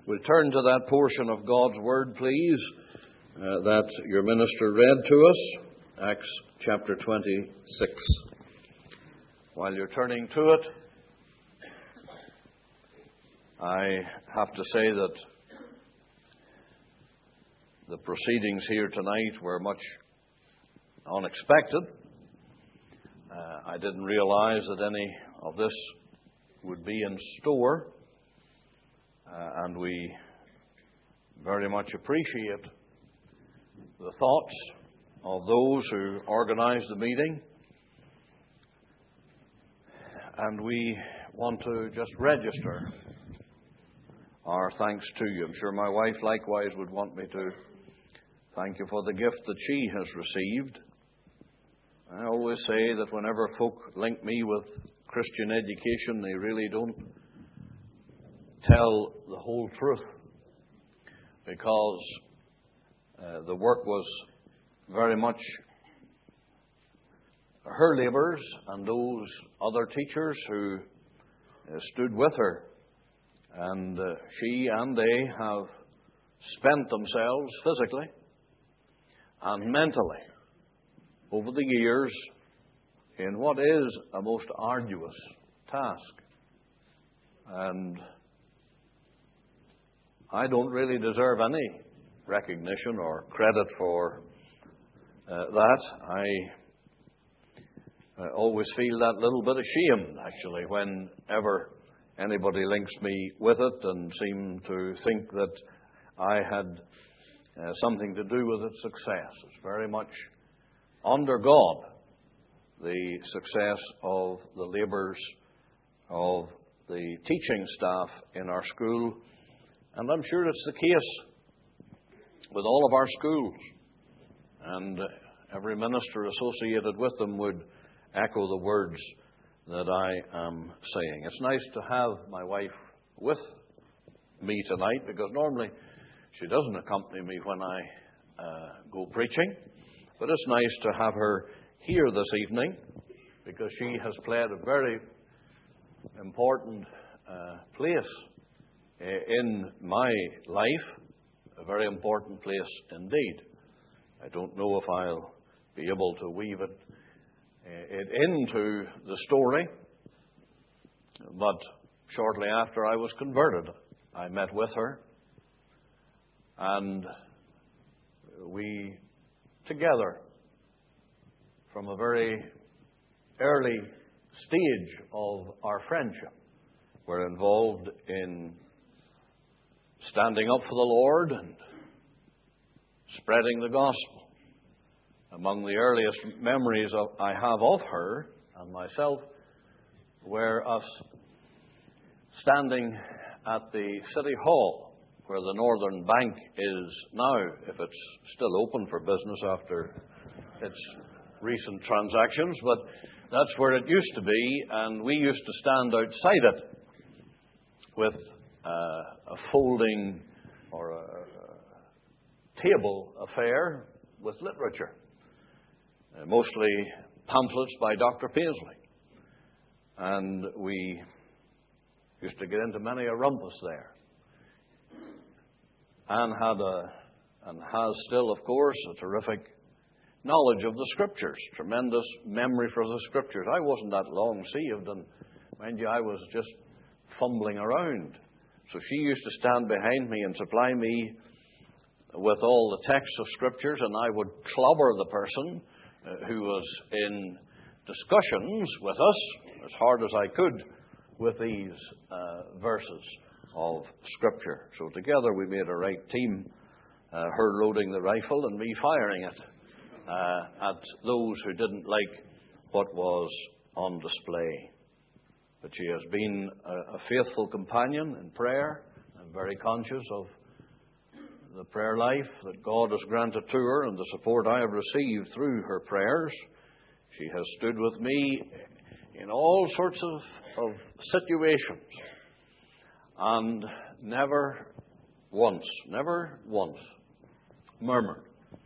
We'll turn to that portion of God's Word, please, that your minister read to us, Acts chapter 26. While you're turning to it, I have to say that the proceedings here tonight were much unexpected. I didn't realize that any of this would be in store, and we very much appreciate the thoughts of those who organized the meeting, and we want to just register our thanks to you. I'm sure my wife likewise would want me to thank you for the gift that she has received. I always say that whenever folk link me with Christian education, they really don't tell the whole truth, because the work was very much her labours and those other teachers who stood with her. And she and they have spent themselves physically and mentally over the years in what is a most arduous task. And I don't really deserve any recognition or credit for that. I always feel that little bit ashamed, actually, whenever anybody links me with it and seem to think that I had something to do with its success. It's very much under God, the success of the labours of the teaching staff in our school. And I'm sure it's the case with all of our schools. And every minister associated with them would echo the words that I am saying. It's nice to have my wife with me tonight, because normally she doesn't accompany me when I go preaching. But it's nice to have her here this evening, because she has played a very important place in my life, a very important place indeed. I don't know if I'll be able to weave it into the story, but shortly after I was converted, I met with her, and we together, from a very early stage of our friendship, were involved in standing up for the Lord and spreading the gospel. Among the earliest memories I have of her and myself were us standing at the City Hall, where the Northern Bank is now, if it's still open for business after its recent transactions, but that's where it used to be, and we used to stand outside it with a folding or a table affair with literature, mostly pamphlets by Dr. Paisley. And we used to get into many a rumpus there. Anne had and has still, of course, a terrific knowledge of the Scriptures, tremendous memory for the Scriptures. I wasn't that long saved, and mind you, I was just fumbling around. So she used to stand behind me and supply me with all the texts of Scriptures, and I would clobber the person who was in discussions with us as hard as I could with these verses of Scripture. So together we made a right team, her loading the rifle and me firing it at those who didn't like what was on display. But she has been a faithful companion in prayer. I'm very conscious of the prayer life that God has granted to her and the support I have received through her prayers. She has stood with me in all sorts of situations, and never once murmured.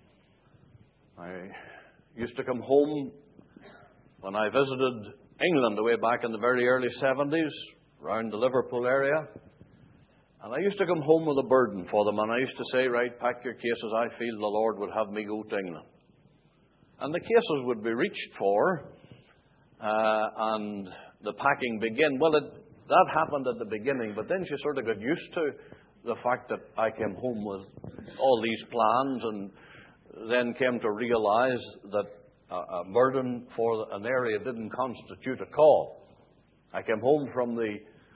I used to come home when I visited England way back in the very early 70s, around the Liverpool area, And I used to come home with a burden for them, and I used to say, right, pack your cases, I feel the Lord would have me go to England. And the cases would be reached for, and the packing began. Well, that happened at the beginning, but then she sort of got used to the fact that I came home with all these plans, and then came to realize that a burden for an area didn't constitute a call. I came home from the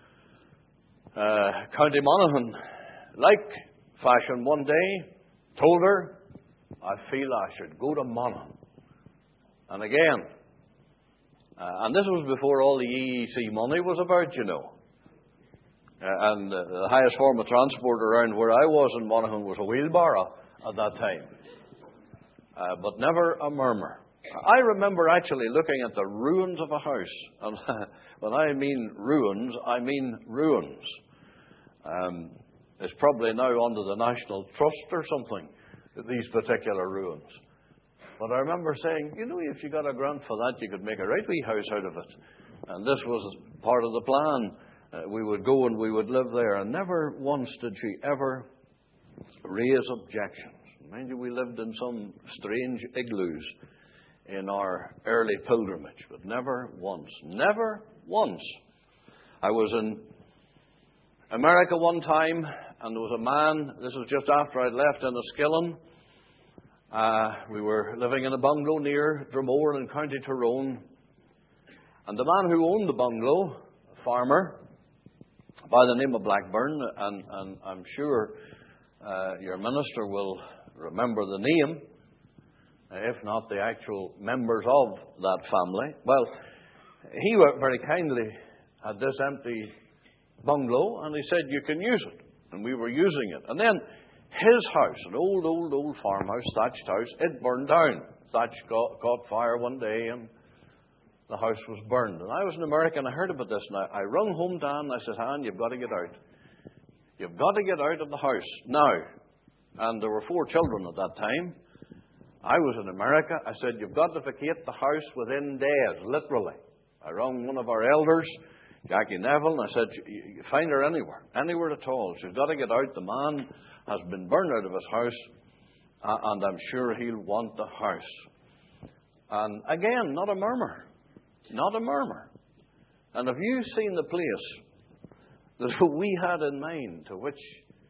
County Monaghan like fashion one day, told her, I feel I should go to Monaghan. And again, and this was before all the EEC money was about, you know. And the highest form of transport around where I was in Monaghan was a wheelbarrow at that time. But never a murmur. I remember actually looking at the ruins of a house. And when I mean ruins, I mean ruins. It's probably now under the National Trust or something, these particular ruins. But I remember saying, you know, if you got a grant for that, you could make a right wee house out of it. And this was part of the plan. We would go and we would live there. And never once did she ever raise objections. Mind you, we lived in some strange igloos in our early pilgrimage, but never once. I was in America one time, and there was a man, this was just after I'd left Enniskillen. We were living in a bungalow near Dromore in County Tyrone. And the man who owned the bungalow, a farmer, by the name of Blackburn, and I'm sure your minister will remember the name, if not the actual members of that family. Well, he very kindly had this empty bungalow, and he said, you can use it. And we were using it. And then his house, an old farmhouse, thatched house, it burned down. Thatch caught fire one day, and the house was burned. And I was in America, and I heard about this, and I rung home to Anne, and I said, Anne, you've got to get out. You've got to get out of the house now. And there were 4 children at that time. I was in America. I said, you've got to vacate the house within days, literally. I rang one of our elders, Jackie Neville, and I said, find her anywhere at all. She's got to get out. The man has been burned out of his house, and I'm sure he'll want the house. And again, not a murmur. Not a murmur. And have you seen the place that we had in mind, to which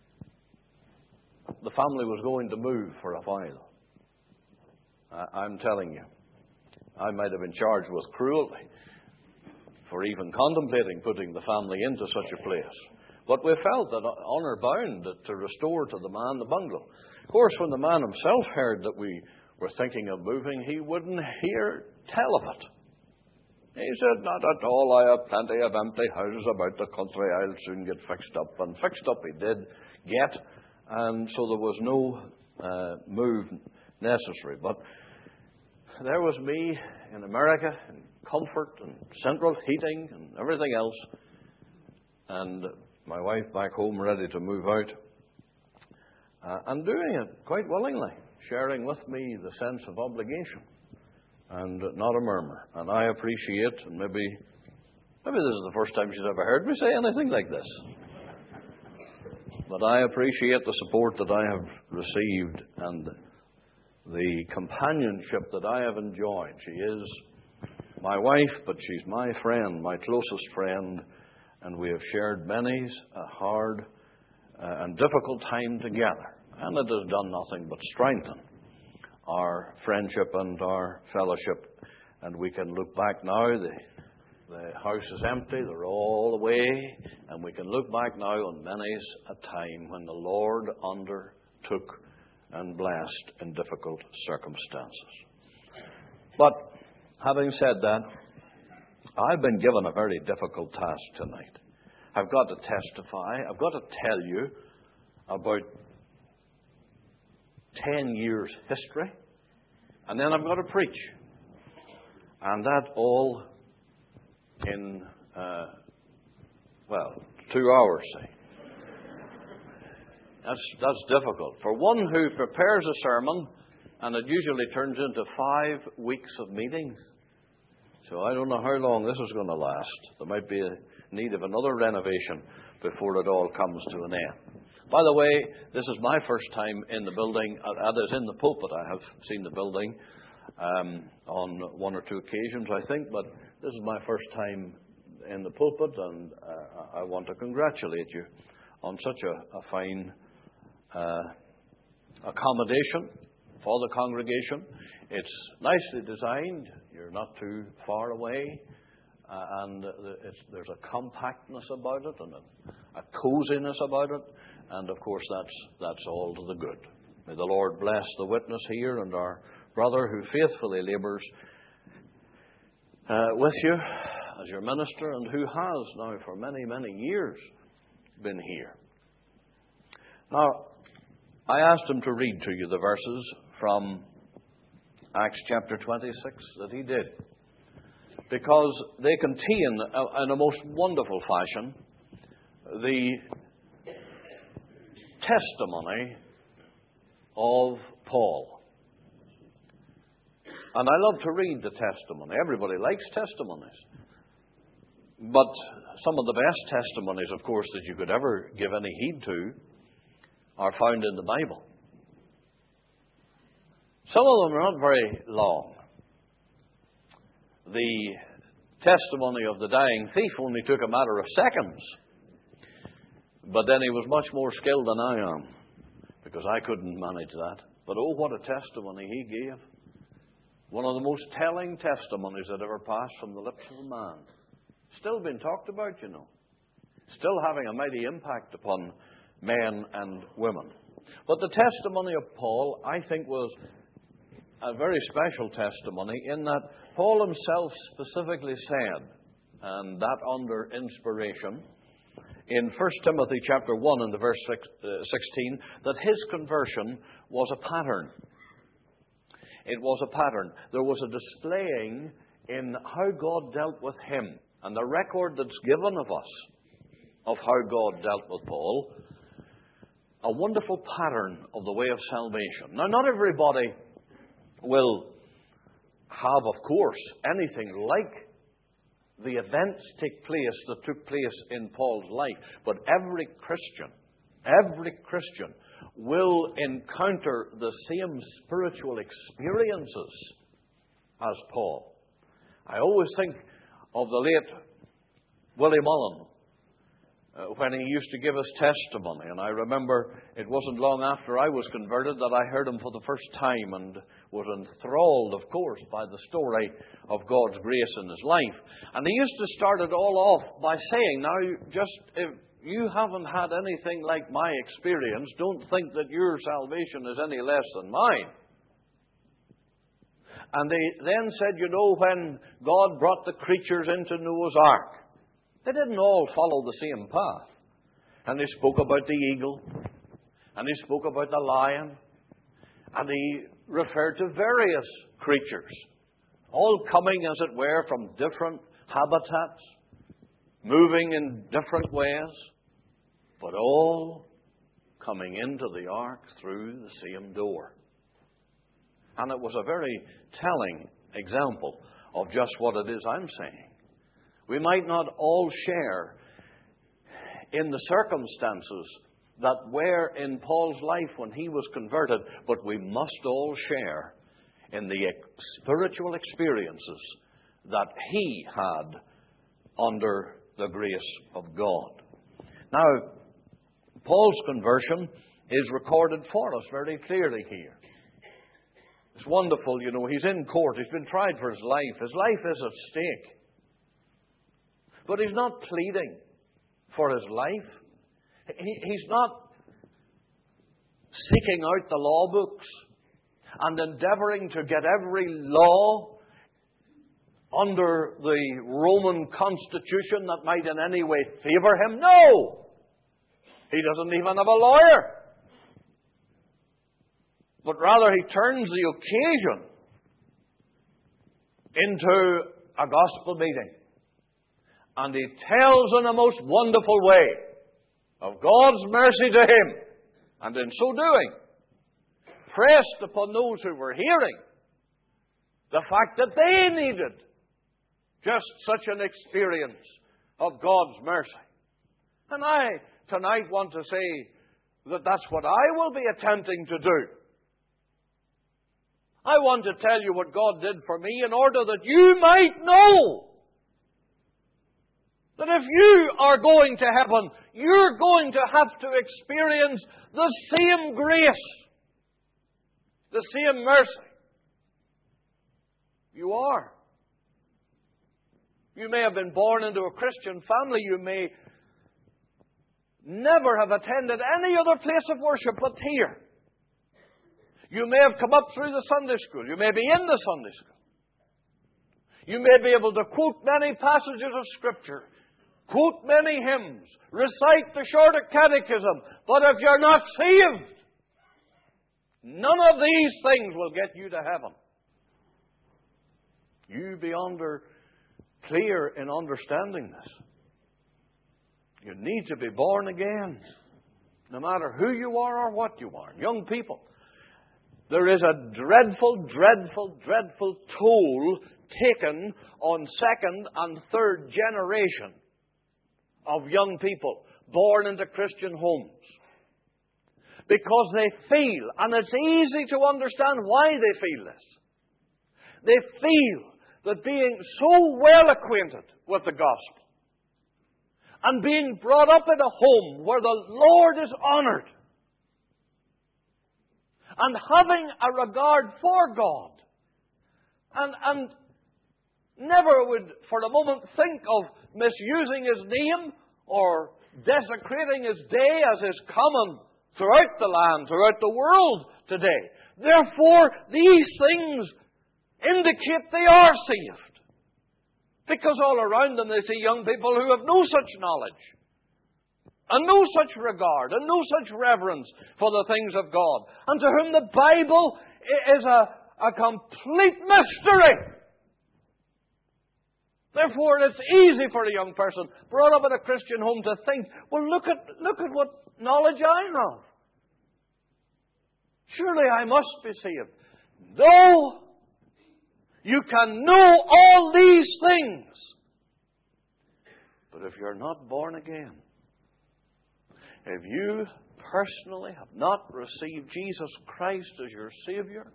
the family was going to move for a while? I'm telling you, I might have been charged with cruelty for even contemplating putting the family into such a place. But we felt that honour bound to restore to the man the bungalow. Of course, when the man himself heard that we were thinking of moving, he wouldn't hear tell of it. He said, not at all, I have plenty of empty houses about the country, I'll soon get fixed up. And fixed up he did get, and so there was no move necessary. But there was me in America, in comfort and central heating and everything else, and my wife back home ready to move out, and doing it quite willingly, sharing with me the sense of obligation, and not a murmur. And I appreciate, and maybe this is the first time she's ever heard me say anything like this, but I appreciate the support that I have received and the companionship that I have enjoyed. She is my wife, but she's my friend, my closest friend, and we have shared many a hard and difficult time together. And it has done nothing but strengthen our friendship and our fellowship. And we can look back now, the house is empty, they're all away, and we can look back now on many a time when the Lord undertook and blessed in difficult circumstances. But having said that, I've been given a very difficult task tonight. I've got to testify. I've got to tell you about 10 years' history, and then I've got to preach. And that all in, 2 hours, say. That's difficult. For one who prepares a sermon, and it usually turns into 5 weeks of meetings. So I don't know how long this is going to last. There might be a need of another renovation. before it all comes to an end. By the way, this is my first time in the building. That is, in the pulpit. I have seen the building on one or two occasions, I think, but this is my first time in the pulpit, and I want to congratulate you on such a fine accommodation for the congregation. It's nicely designed. You're not too far away. And there's a compactness about it and a coziness about it. And, of course, that's all to the good. May the Lord bless the witness here and our brother who faithfully labours with you as your minister and who has now for many, many years been here. Now, I asked him to read to you the verses from Acts chapter 26 that he did, because they contain, in a most wonderful fashion, the testimony of Paul. And I love to read the testimony. Everybody likes testimonies. But some of the best testimonies, of course, that you could ever give any heed to are found in the Bible. Some of them are not very long. The testimony of the dying thief only took a matter of seconds. But then he was much more skilled than I am, because I couldn't manage that. But oh, what a testimony he gave. One of the most telling testimonies that ever passed from the lips of a man. Still being talked about, you know. Still having a mighty impact upon men and women. But the testimony of Paul, I think, was a very special testimony in that Paul himself specifically said, and that under inspiration, in 1 Timothy chapter 1 and the verse 16, that his conversion was a pattern. It was a pattern. There was a displaying in how God dealt with him, and the record that's given of us of how God dealt with Paul, a wonderful pattern of the way of salvation. Now, not everybody will have, of course, anything like the events that took place in Paul's life. But every Christian will encounter the same spiritual experiences as Paul. I always think of the late Willie Mullen when he used to give us testimony. And I remember it wasn't long after I was converted that I heard him for the first time and was enthralled, of course, by the story of God's grace in his life. And he used to start it all off by saying, now, just if you haven't had anything like my experience, don't think that your salvation is any less than mine. And they then said, you know, when God brought the creatures into Noah's Ark, they didn't all follow the same path. And he spoke about the eagle, and he spoke about the lion, and he referred to various creatures, all coming, as it were, from different habitats, moving in different ways, but all coming into the ark through the same door. And it was a very telling example of just what it is I'm saying. We might not all share in the circumstances that were in Paul's life when he was converted, but we must all share in the spiritual experiences that he had under the grace of God. Now, Paul's conversion is recorded for us very clearly here. It's wonderful, you know, he's in court, he's been tried for his life. His life is at stake. But he's not pleading for his life. He's not seeking out the law books and endeavoring to get every law under the Roman constitution that might in any way favor him. No! He doesn't even have a lawyer. But rather he turns the occasion into a gospel meeting. And he tells in a most wonderful way of God's mercy to him. And in so doing, pressed upon those who were hearing the fact that they needed just such an experience of God's mercy. And I tonight want to say that that's what I will be attempting to do. I want to tell you what God did for me in order that you might know that if you are going to heaven, you're going to have to experience the same grace, the same mercy. You are. You may have been born into a Christian family. You may never have attended any other place of worship but here. You may have come up through the Sunday school. You may be in the Sunday school. You may be able to quote many passages of Scripture, quote many hymns, recite the Shorter Catechism, but if you're not saved, none of these things will get you to heaven. You be clear in understanding this. You need to be born again, no matter who you are or what you are. Young people, there is a dreadful, dreadful, dreadful toll taken on second and third generation of young people born into Christian homes. Because they feel, and it's easy to understand why they feel this. They feel that being so well acquainted with the gospel and being brought up in a home where the Lord is honoured and having a regard for God and never would for a moment think of misusing His name or desecrating His day as is common throughout the land, throughout the world today. Therefore, these things indicate they are saved. Because all around them they see young people who have no such knowledge, and no such regard, and no such reverence for the things of God, and to whom the Bible is a complete mystery. Therefore, it's easy for a young person brought up in a Christian home to think, well, look at what knowledge I have. Surely I must be saved. No! You can know all these things. But if you're not born again, if you personally have not received Jesus Christ as your Savior,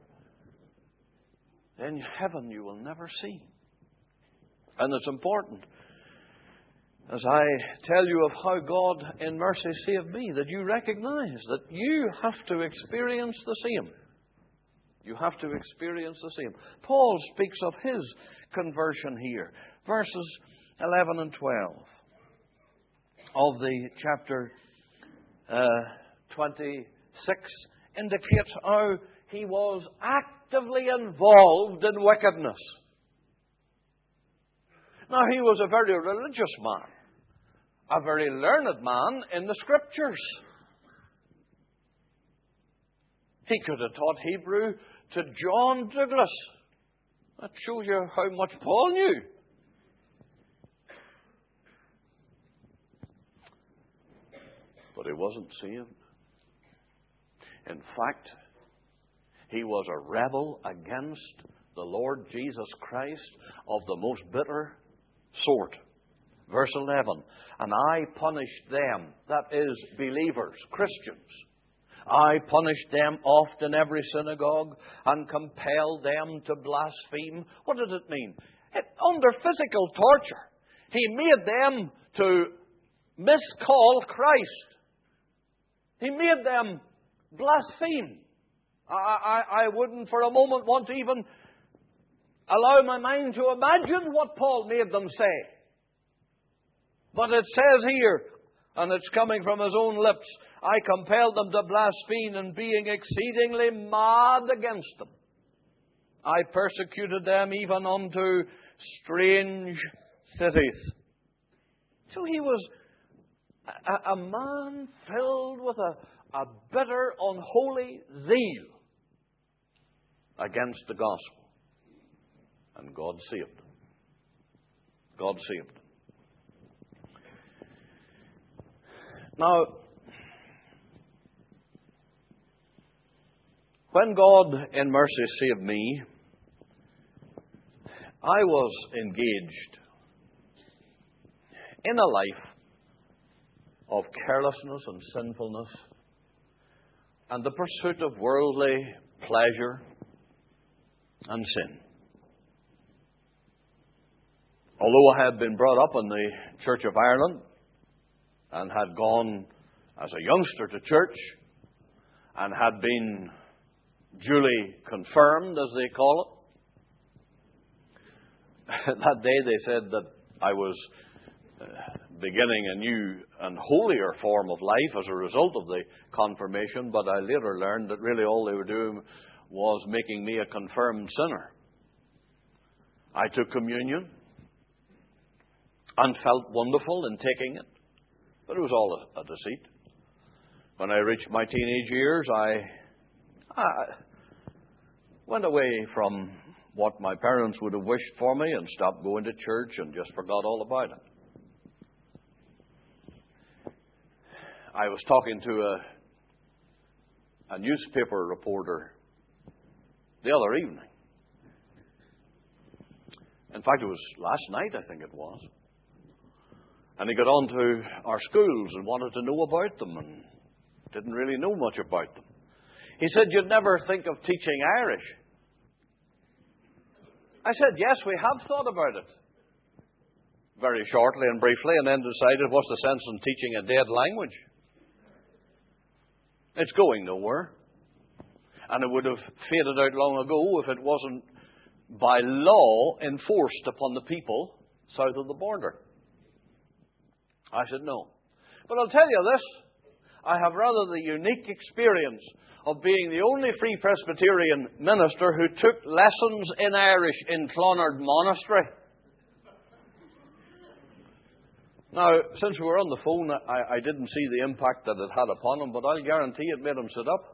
then heaven you will never see. And it's important, as I tell you of how God in mercy saved me, that you recognize that you have to experience the same. You have to experience the same. Paul speaks of his conversion here. Verses 11 and 12 of the chapter 26 indicates how he was actively involved in wickedness. Now, he was a very religious man, a very learned man in the Scriptures. He could have taught Hebrew to John Douglas. That shows you how much Paul knew. But he wasn't saved. In fact, he was a rebel against the Lord Jesus Christ of the most bitter sort. Verse 11, and I punished them, that is, believers, Christians. I punished them oft in every synagogue and compelled them to blaspheme. What does it mean? Under physical torture, he made them to miscall Christ. He made them blaspheme. I wouldn't for a moment want to even allow my mind to imagine what Paul made them say. But it says here, and it's coming from his own lips, I compelled them to blaspheme, and being exceedingly mad against them, I persecuted them even unto strange cities. So he was a man filled with a bitter, unholy zeal against the gospel. And God saved him. God saved him. Now, when God in mercy saved me, I was engaged in a life of carelessness and sinfulness and the pursuit of worldly pleasure and sin. Although I had been brought up in the Church of Ireland and had gone as a youngster to church and had been duly confirmed, as they call it, that day they said that I was beginning a new and holier form of life as a result of the confirmation, but I later learned that really all they were doing was making me a confirmed sinner. I took communion and felt wonderful in taking it, but it was all a deceit. When I reached my teenage years, I went away from what my parents would have wished for me and stopped going to church and just forgot all about it. I was talking to a newspaper reporter the other evening. In fact, it was last night, I think it was. And he got on to our schools and wanted to know about them and didn't really know much about them. He said, "You'd never think of teaching Irish." I said, "Yes, we have thought about it." Very shortly and briefly, and then decided, what's the sense in teaching a dead language? It's going nowhere. And it would have faded out long ago if it wasn't by law enforced upon the people south of the border. I said, no. But I'll tell you this. I have rather the unique experience of being the only Free Presbyterian minister who took lessons in Irish in Clonard Monastery. Now, since we were on the phone, I didn't see the impact that it had upon him, but I'll guarantee it made him sit up.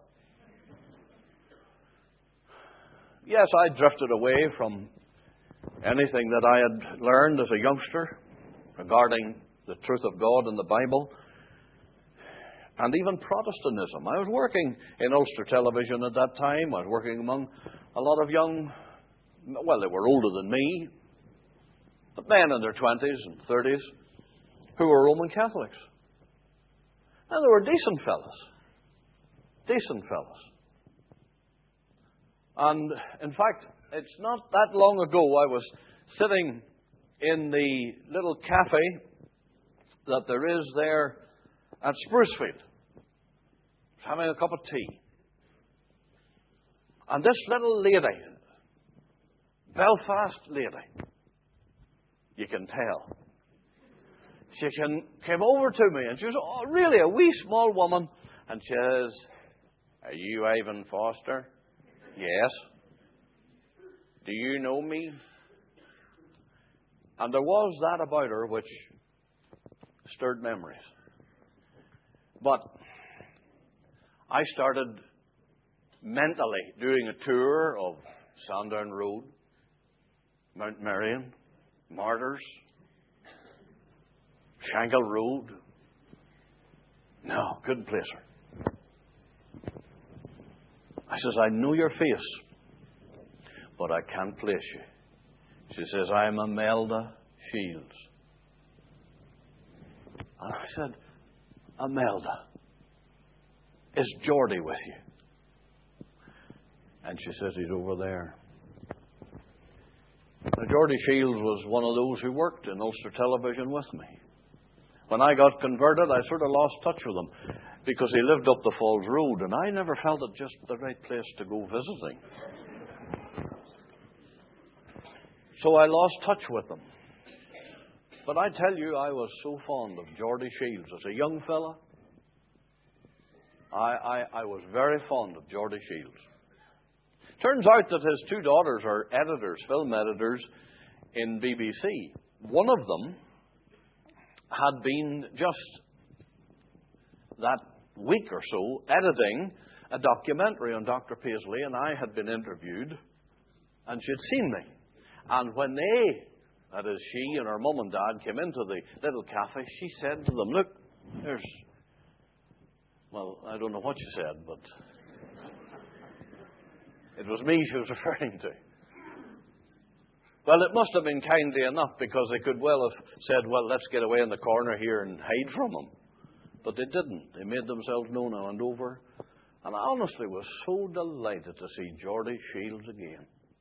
Yes, I drifted away from anything that I had learned as a youngster regarding the truth of God and the Bible, and even Protestantism. I was working in Ulster Television at that time. I was working among a lot of young, well, they were older than me, but men in their 20s and 30s who were Roman Catholics. And they were decent fellas. Decent fellas. And, in fact, it's not that long ago I was sitting in the little cafe that there is there at Sprucefield, having a cup of tea. And this little lady, Belfast lady, you can tell, she came over to me and she was really a wee small woman, and she says, "Are you Ivan Foster?" "Yes." "Do you know me?" And there was that about her which stirred memories. But I started mentally doing a tour of Sandown Road, Mount Marion, Martyrs, Shankill Road. No, couldn't place her. I says, "I know your face, but I can't place you." She says, "I'm Imelda Shields." And I said, "Imelda, is Geordie with you?" And she says, "He's over there." Now, Geordie Shields was one of those who worked in Ulster Television with me. When I got converted, I sort of lost touch with him because he lived up the Falls Road, and I never felt it just the right place to go visiting. So I lost touch with him. But I tell you, I was so fond of Geordie Shields. As a young fella, I was very fond of Geordie Shields. Turns out that his two daughters are editors, film editors in BBC. One of them had been just that week or so editing a documentary on Dr. Paisley, and I had been interviewed, and she'd seen me. And when they, that is she and her mum and dad, came into the little cafe, she said to them, "Look, there's," well, I don't know what she said, but it was me she was referring to. Well, it must have been kindly enough, because they could well have said, "Well, let's get away in the corner here and hide from him." But they didn't. They made themselves known in Andover. And I honestly was so delighted to see Geordie Shields again.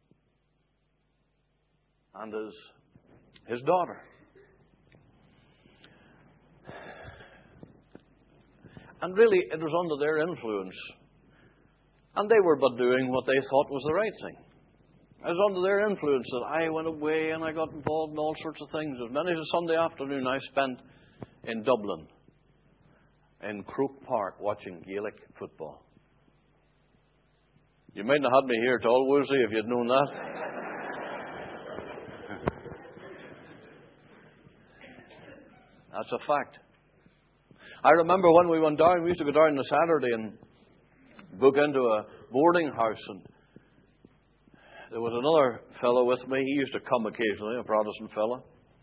And his daughter. And really, it was under their influence. And they were but doing what they thought was the right thing. It was under their influence that I went away and I got involved in all sorts of things. As many as a Sunday afternoon I spent in Dublin, in Croke Park, watching Gaelic football. You might not have had me here at all, Wolsey, if you'd known that. That's a fact. I remember when we went down, we used to go down on a Saturday and book into a boarding house, and there was another fellow with me. He used to come occasionally, a Protestant fellow.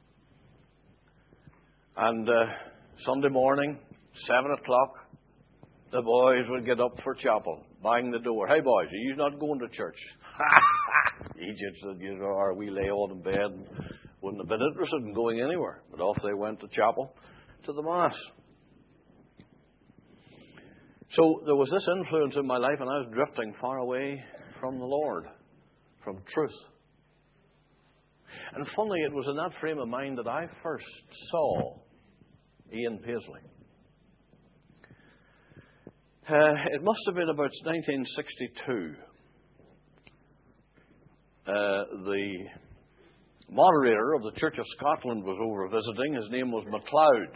And Sunday morning, 7 o'clock, the boys would get up for chapel, bang the door. Hey, boys, are you not going to church? Egypt said, you know, or we lay all in bed and wouldn't have been interested in going anywhere. But off they went to chapel, to the Mass. So there was this influence in my life, and I was drifting far away from the Lord, from truth. And funny, it was in that frame of mind that I first saw Ian Paisley. It must have been about 1962. The moderator of the Church of Scotland was over visiting. His name was MacLeod.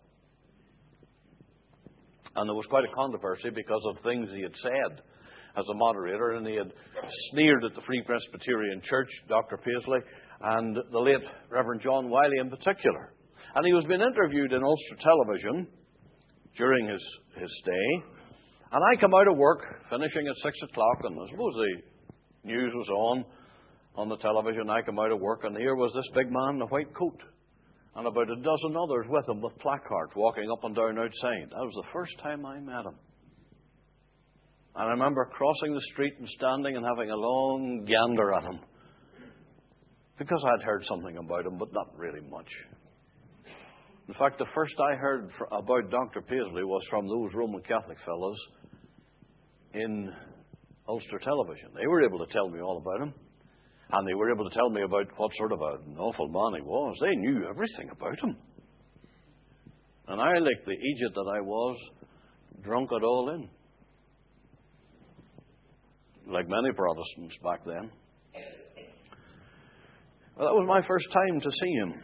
And there was quite a controversy because of things he had said as a moderator, and he had sneered at the Free Presbyterian Church, Dr. Paisley, and the late Reverend John Wiley in particular. And he was being interviewed in Ulster Television during his stay. And I come out of work, finishing at 6 o'clock, and I suppose the news was on the television. I come out of work, and here was this big man in a white coat, and about a dozen others with him with placards walking up and down outside. That was the first time I met him. And I remember crossing the street and standing and having a long gander at him, because I'd heard something about him, but not really much. In fact, the first I heard about Dr. Paisley was from those Roman Catholic fellows in Ulster Television. They were able to tell me all about him. And they were able to tell me about what sort of an awful man he was. They knew everything about him. And I, like the idiot that I was, drunk it all in. Like many Protestants back then. Well, that was my first time to see him.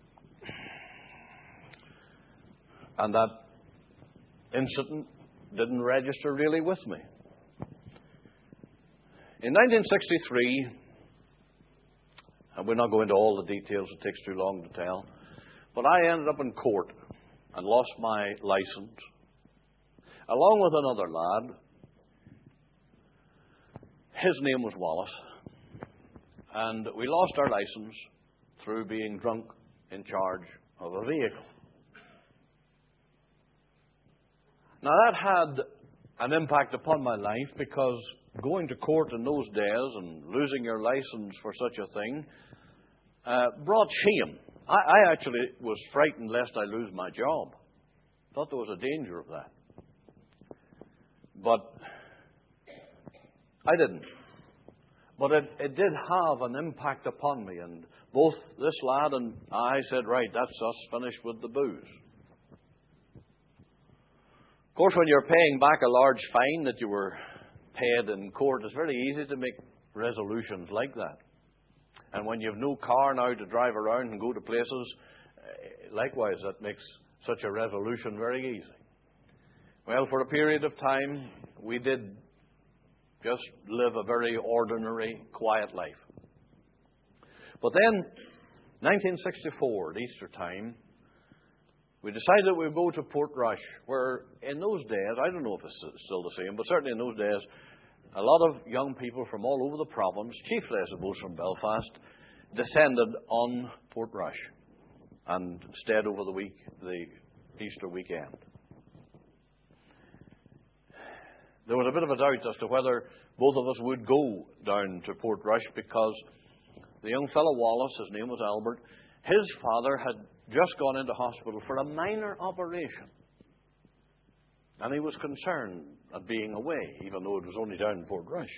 And that incident didn't register really with me. In 1963, and we're not going into all the details, it takes too long to tell, but I ended up in court and lost my license, along with another lad. His name was Wallace, and we lost our license through being drunk in charge of a vehicle. Now, that had an impact upon my life, because going to court in those days and losing your license for such a thing brought shame. I actually was frightened lest I lose my job. Thought there was a danger of that. But I didn't. But it did have an impact upon me, and both this lad and I said, right, that's us finished with the booze. Of course, when you're paying back a large fine that you were paid in court, it's very easy to make resolutions like that. And when you have no car now to drive around and go to places, likewise, that makes such a resolution very easy. Well, for a period of time, we did just live a very ordinary, quiet life. But then, 1964, at Easter time, we decided that we would go to Portrush, where in those days, I don't know if it's still the same, but certainly in those days, a lot of young people from all over the province, chiefly I suppose from Belfast, descended on Portrush and stayed over the Easter weekend. There was a bit of a doubt as to whether both of us would go down to Portrush, because the young fellow Wallace, his name was Albert, his father had just gone into hospital for a minor operation. And he was concerned at being away, even though it was only down in Portrush.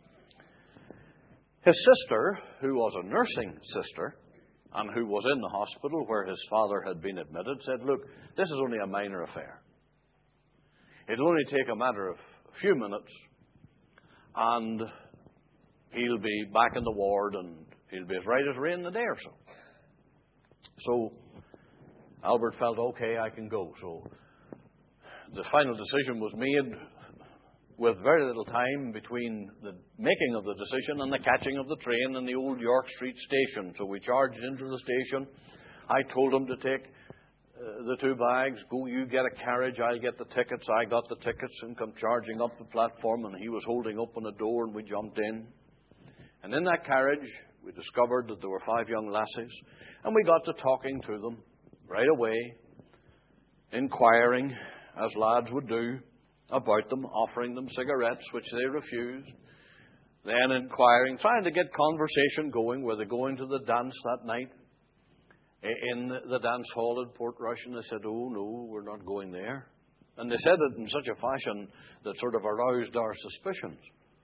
His sister, who was a nursing sister, and who was in the hospital where his father had been admitted, said, look, this is only a minor affair. It'll only take a matter of a few minutes, and he'll be back in the ward, and he'll be as right as rain in a day or so. So Albert felt, okay, I can go. So the final decision was made with very little time between the making of the decision and the catching of the train in the old York Street station. So we charged into the station. I told him to take the two bags. Go, you get a carriage, I'll get the tickets. I got the tickets and come charging up the platform, and he was holding open a door, and we jumped in. And in that carriage, we discovered that there were 5 young lassies, and we got to talking to them right away, inquiring, as lads would do, about them, offering them cigarettes, which they refused. Then inquiring, trying to get conversation going. Were they going to the dance that night in the dance hall in Portrush? And they said, oh, no, we're not going there. And they said it in such a fashion that sort of aroused our suspicions.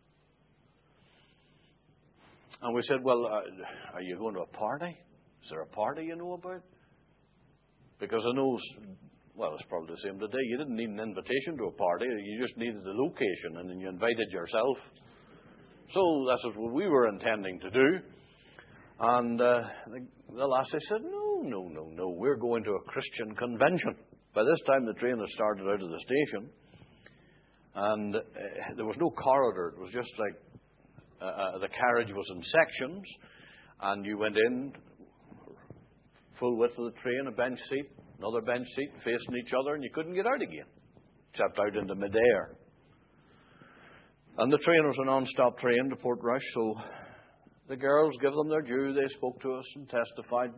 And we said, well, are you going to a party? Is there a party you know about? Because I know, well, it's probably the same today. You didn't need an invitation to a party. You just needed the location, and then you invited yourself. So that's what we were intending to do. And the lassie said, no, we're going to a Christian convention. By this time, the train had started out of the station. And there was no corridor. It was just like the carriage was in sections. And you went in, full width of the train, a bench seat, another bench seat, facing each other, and you couldn't get out again, except out into midair. And the train was a non-stop train to Portrush, so the girls, give them their due, they spoke to us and testified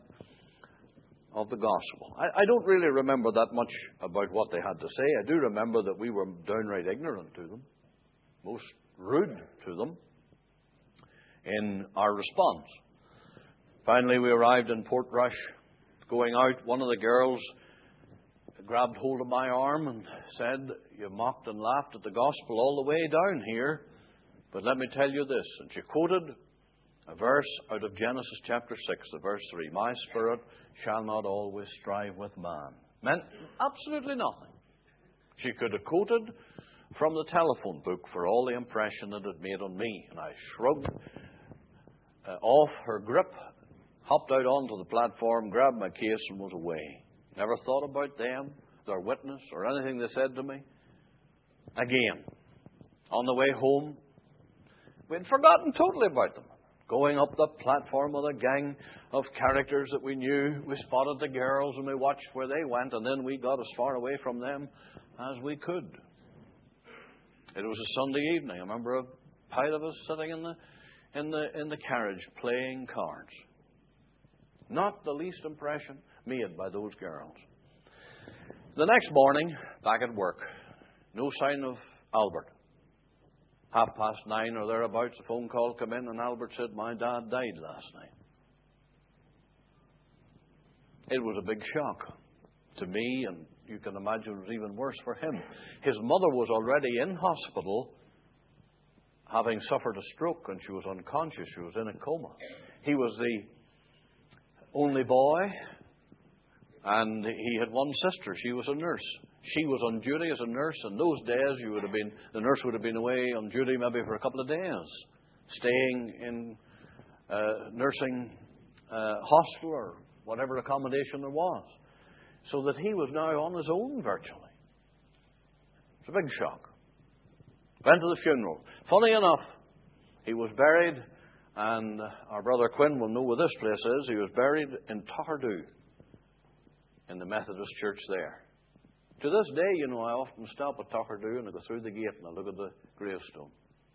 of the gospel. I don't really remember that much about what they had to say. I do remember that we were downright ignorant to them, most rude to them in our response. Finally, we arrived in Portrush. Going out, one of the girls grabbed hold of my arm and said, you mocked and laughed at the gospel all the way down here, but let me tell you this. And she quoted a verse out of Genesis chapter 6, the verse 3. My spirit shall not always strive with man. Meant absolutely nothing. She could have quoted from the telephone book for all the impression that it made on me. And I shrugged off her grip, hopped out onto the platform, grabbed my case, and was away. Never thought about them, their witness, or anything they said to me. Again, on the way home, we'd forgotten totally about them. Going up the platform with a gang of characters that we knew, we spotted the girls and we watched where they went, and then we got as far away from them as we could. It was a Sunday evening. I remember a pile of us sitting in the carriage playing cards. Not the least impression made by those girls. The next morning, back at work, no sign of Albert. 9:30 or thereabouts, a phone call came in, and Albert said, my dad died last night. It was a big shock to me, and you can imagine it was even worse for him. His mother was already in hospital, having suffered a stroke, and she was unconscious. She was in a coma. He was the only boy, and he had one sister. She was a nurse. She was on duty as a nurse. In those days, the nurse would have been away on duty maybe for a couple of days, staying in nursing hospital or whatever accommodation there was, so that he was now on his own virtually. It's a big shock. Went to the funeral. Funny enough, he was buried, and our brother Quinn will know where this place is. He was buried in Tochardoo, in the Methodist church there. To this day, I often stop at Tochardoo and I go through the gate and I look at the gravestone.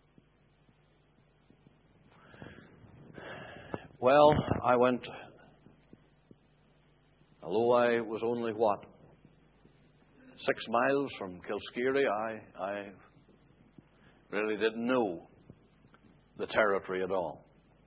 Well, I went, although I was only, 6 miles from Kilskeary, I really didn't know the territory at all.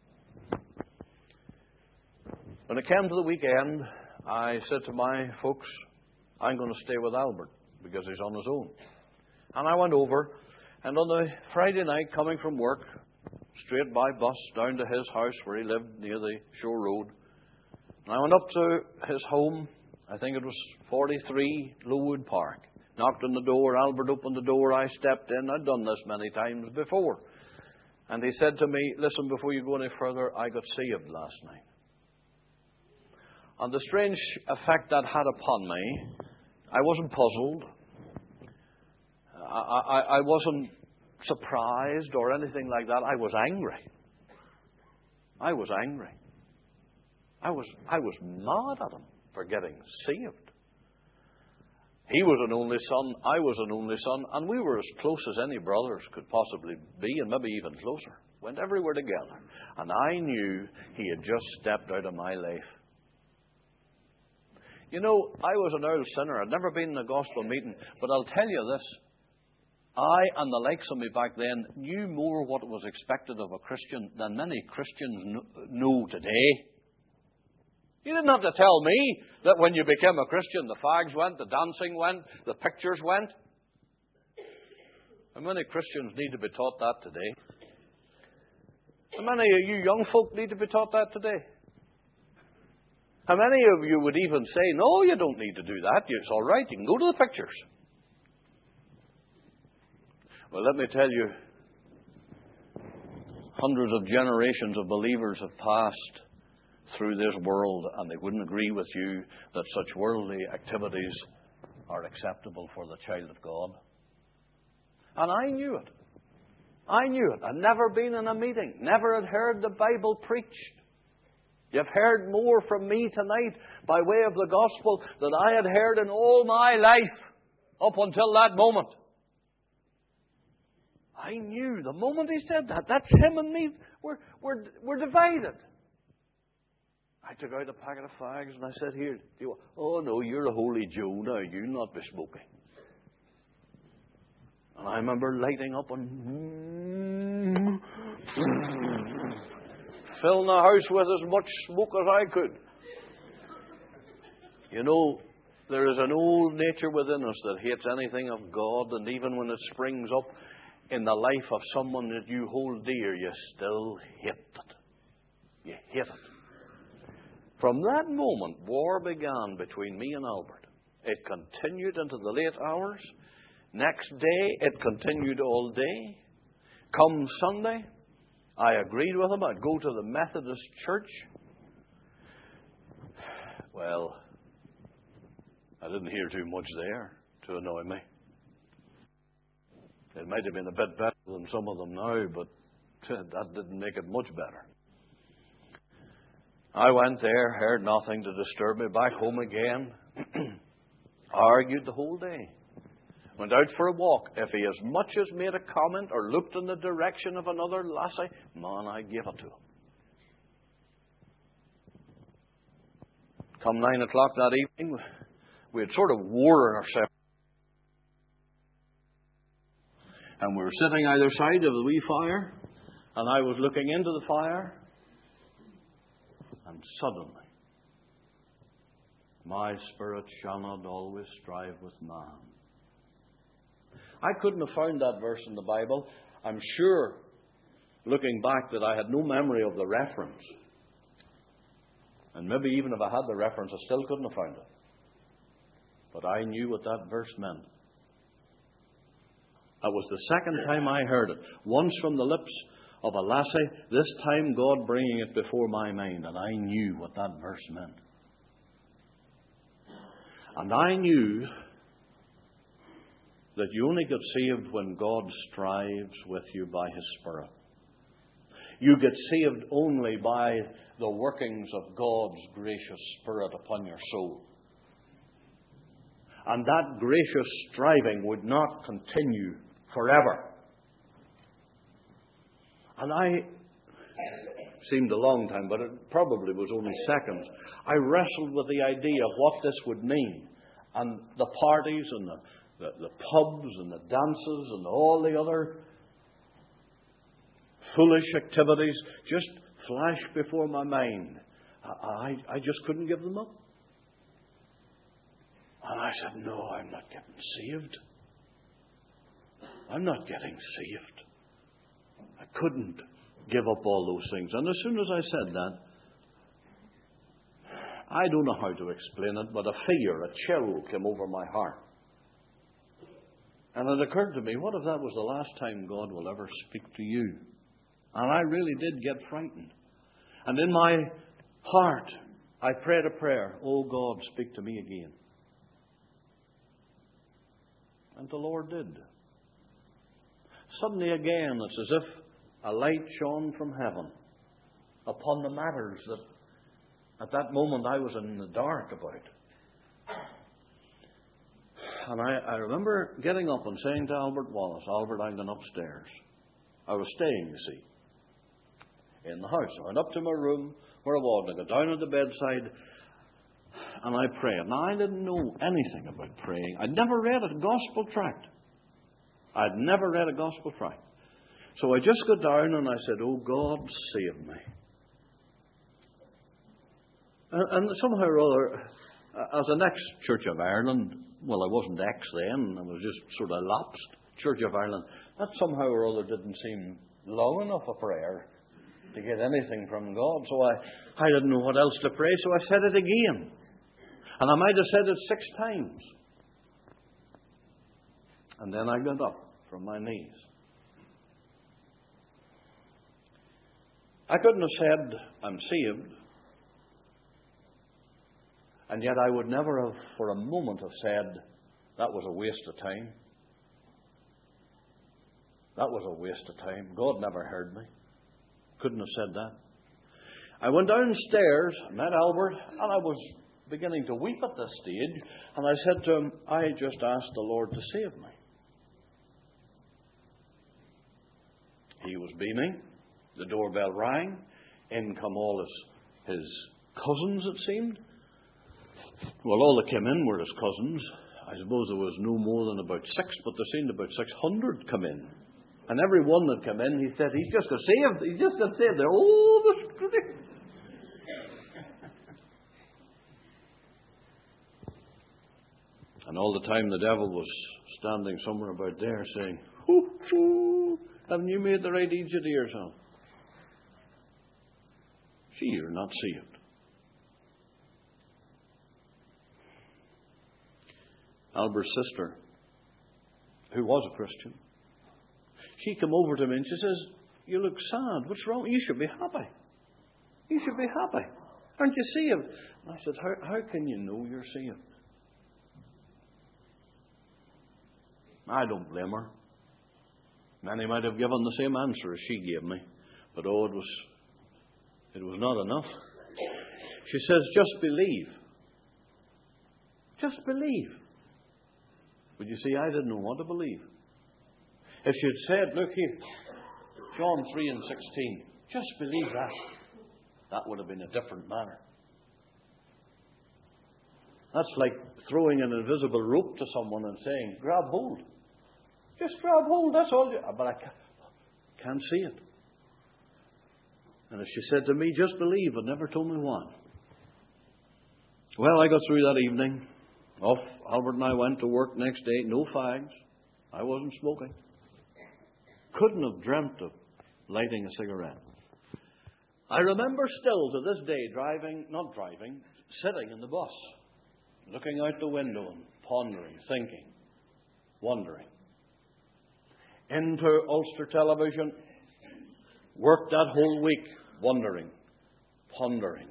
When it came to the weekend, I said to my folks, I'm going to stay with Albert because he's on his own. And I went over, and on the Friday night, coming from work, straight by bus down to his house where he lived near the Shore Road. And I went up to his home. I think it was 43 Lowood Park. Knocked on the door. Albert opened the door. I stepped in. I'd done this many times before. And he said to me, listen, before you go any further, I got saved last night. And the strange effect that had upon me, I wasn't puzzled. I wasn't surprised or anything like that. I was angry. I was angry. I was mad at him for getting saved. He was an only son, I was an only son, and we were as close as any brothers could possibly be, and maybe even closer. Went everywhere together. And I knew he had just stepped out of my life. You know, I was an old sinner. I'd never been in a gospel meeting, but I'll tell you this. I and the likes of me back then knew more what was expected of a Christian than many Christians know today. You didn't have to tell me that when you became a Christian, the fags went, the dancing went, the pictures went. How many Christians need to be taught that today? How many of you young folk need to be taught that today? How many of you would even say, no, you don't need to do that. It's all right. You can go to the pictures. Well, let me tell you, hundreds of generations of believers have passed through this world, and they wouldn't agree with you that such worldly activities are acceptable for the child of God. And I knew it. I knew it. I'd never been in a meeting, never had heard the Bible preached. You've heard more from me tonight by way of the gospel than I had heard in all my life up until that moment. I knew the moment he said that, that's him and me. We're divided. I took out a packet of fags and I said, here, oh no, you're a holy Joe now, you not be smoking. And I remember lighting up and filling the house with as much smoke as I could. You know, there is an old nature within us that hates anything of God, and even when it springs up in the life of someone that you hold dear, you still hate it. You hate it. From that moment, war began between me and Albert. It continued into the late hours. Next day, it continued all day. Come Sunday, I agreed with him. I'd go to the Methodist church. Well, I didn't hear too much there to annoy me. It might have been a bit better than some of them now, but that didn't make it much better. I went there, heard nothing to disturb me. Back home again. Argued the whole day. Went out for a walk. If he as much as made a comment or looked in the direction of another lassie, man, I gave it to him. Come 9 o'clock that evening, we had sort of wore ourselves. And we were sitting either side of the wee fire, and I was looking into the fire, and suddenly, my spirit shall not always strive with man. I couldn't have found that verse in the Bible. I'm sure, looking back, that I had no memory of the reference. And maybe even if I had the reference, I still couldn't have found it. But I knew what that verse meant. That was the second time I heard it. Once from the lips of a lassie, this time God bringing it before my mind. And I knew what that verse meant. And I knew that you only get saved when God strives with you by His Spirit. You get saved only by the workings of God's gracious Spirit upon your soul. And that gracious striving would not continue forever. And I seemed a long time, but it probably was only seconds. I wrestled with the idea of what this would mean. And the parties and the pubs and the dances and all the other foolish activities just flashed before my mind. I just couldn't give them up. And I said, no, I'm not getting saved. I'm not getting saved. I couldn't give up all those things. And as soon as I said that, I don't know how to explain it, but a fear, a chill came over my heart. And it occurred to me, what if that was the last time God will ever speak to you? And I really did get frightened. And in my heart, I prayed a prayer, oh God, speak to me again. And the Lord did. Suddenly again, it's as if a light shone from heaven upon the matters that at that moment I was in the dark about. And I remember getting up and saying to Albert Wallace, Albert, I'm going upstairs. I was staying, you see, in the house. I went up to my room where I was, and I got down at the bedside, and I prayed. Now, I didn't know anything about praying. I'd never read a gospel tract. I'd never read a gospel tract. So I just got down and I said, oh God, save me. And somehow or other, as an ex-Church of Ireland, well, I wasn't ex then, I was just sort of lapsed Church of Ireland, that somehow or other didn't seem long enough a prayer to get anything from God. So I didn't know what else to pray, so I said it again. And I might have said it 6 times. And then I got up from my knees. I couldn't have said, I'm saved. And yet I would never have, for a moment, have said, that was a waste of time. That was a waste of time. God never heard me. Couldn't have said that. I went downstairs, met Albert, and I was beginning to weep at this stage. And I said to him, I just asked the Lord to save me. He was beaming. The doorbell rang. In come all his cousins, it seemed. Well, all that came in were his cousins. I suppose there was no more than about 6, but there seemed about 600 come in. And every one that came in, he said, he's just got saved. He just got saved. They're all the... And all the time the devil was standing somewhere about there saying, hoo, hoo, haven't you made the right idiot of yourself? See, you're not saved. Albert's sister, who was a Christian, she came over to me and she says, you look sad. What's wrong? You should be happy. You should be happy. Aren't you saved? And I said, how can you know you're saved? I don't blame her. Many might have given the same answer as she gave me. But it was not enough. She says, just believe. Just believe. But you see, I didn't know what to believe. If she had said, look here, John 3 and 16, just believe that would have been a different matter. That's like throwing an invisible rope to someone and saying, grab hold. Just grab hold, that's all. But I can't see it. And as she said to me, just believe, but never told me why. Well, I got through that evening. Off, Albert and I went to work next day. No fags. I wasn't smoking. Couldn't have dreamt of lighting a cigarette. I remember still to this day sitting in the bus, looking out the window and pondering, thinking, wondering. Into Ulster Television, worked that whole week, wondering, pondering.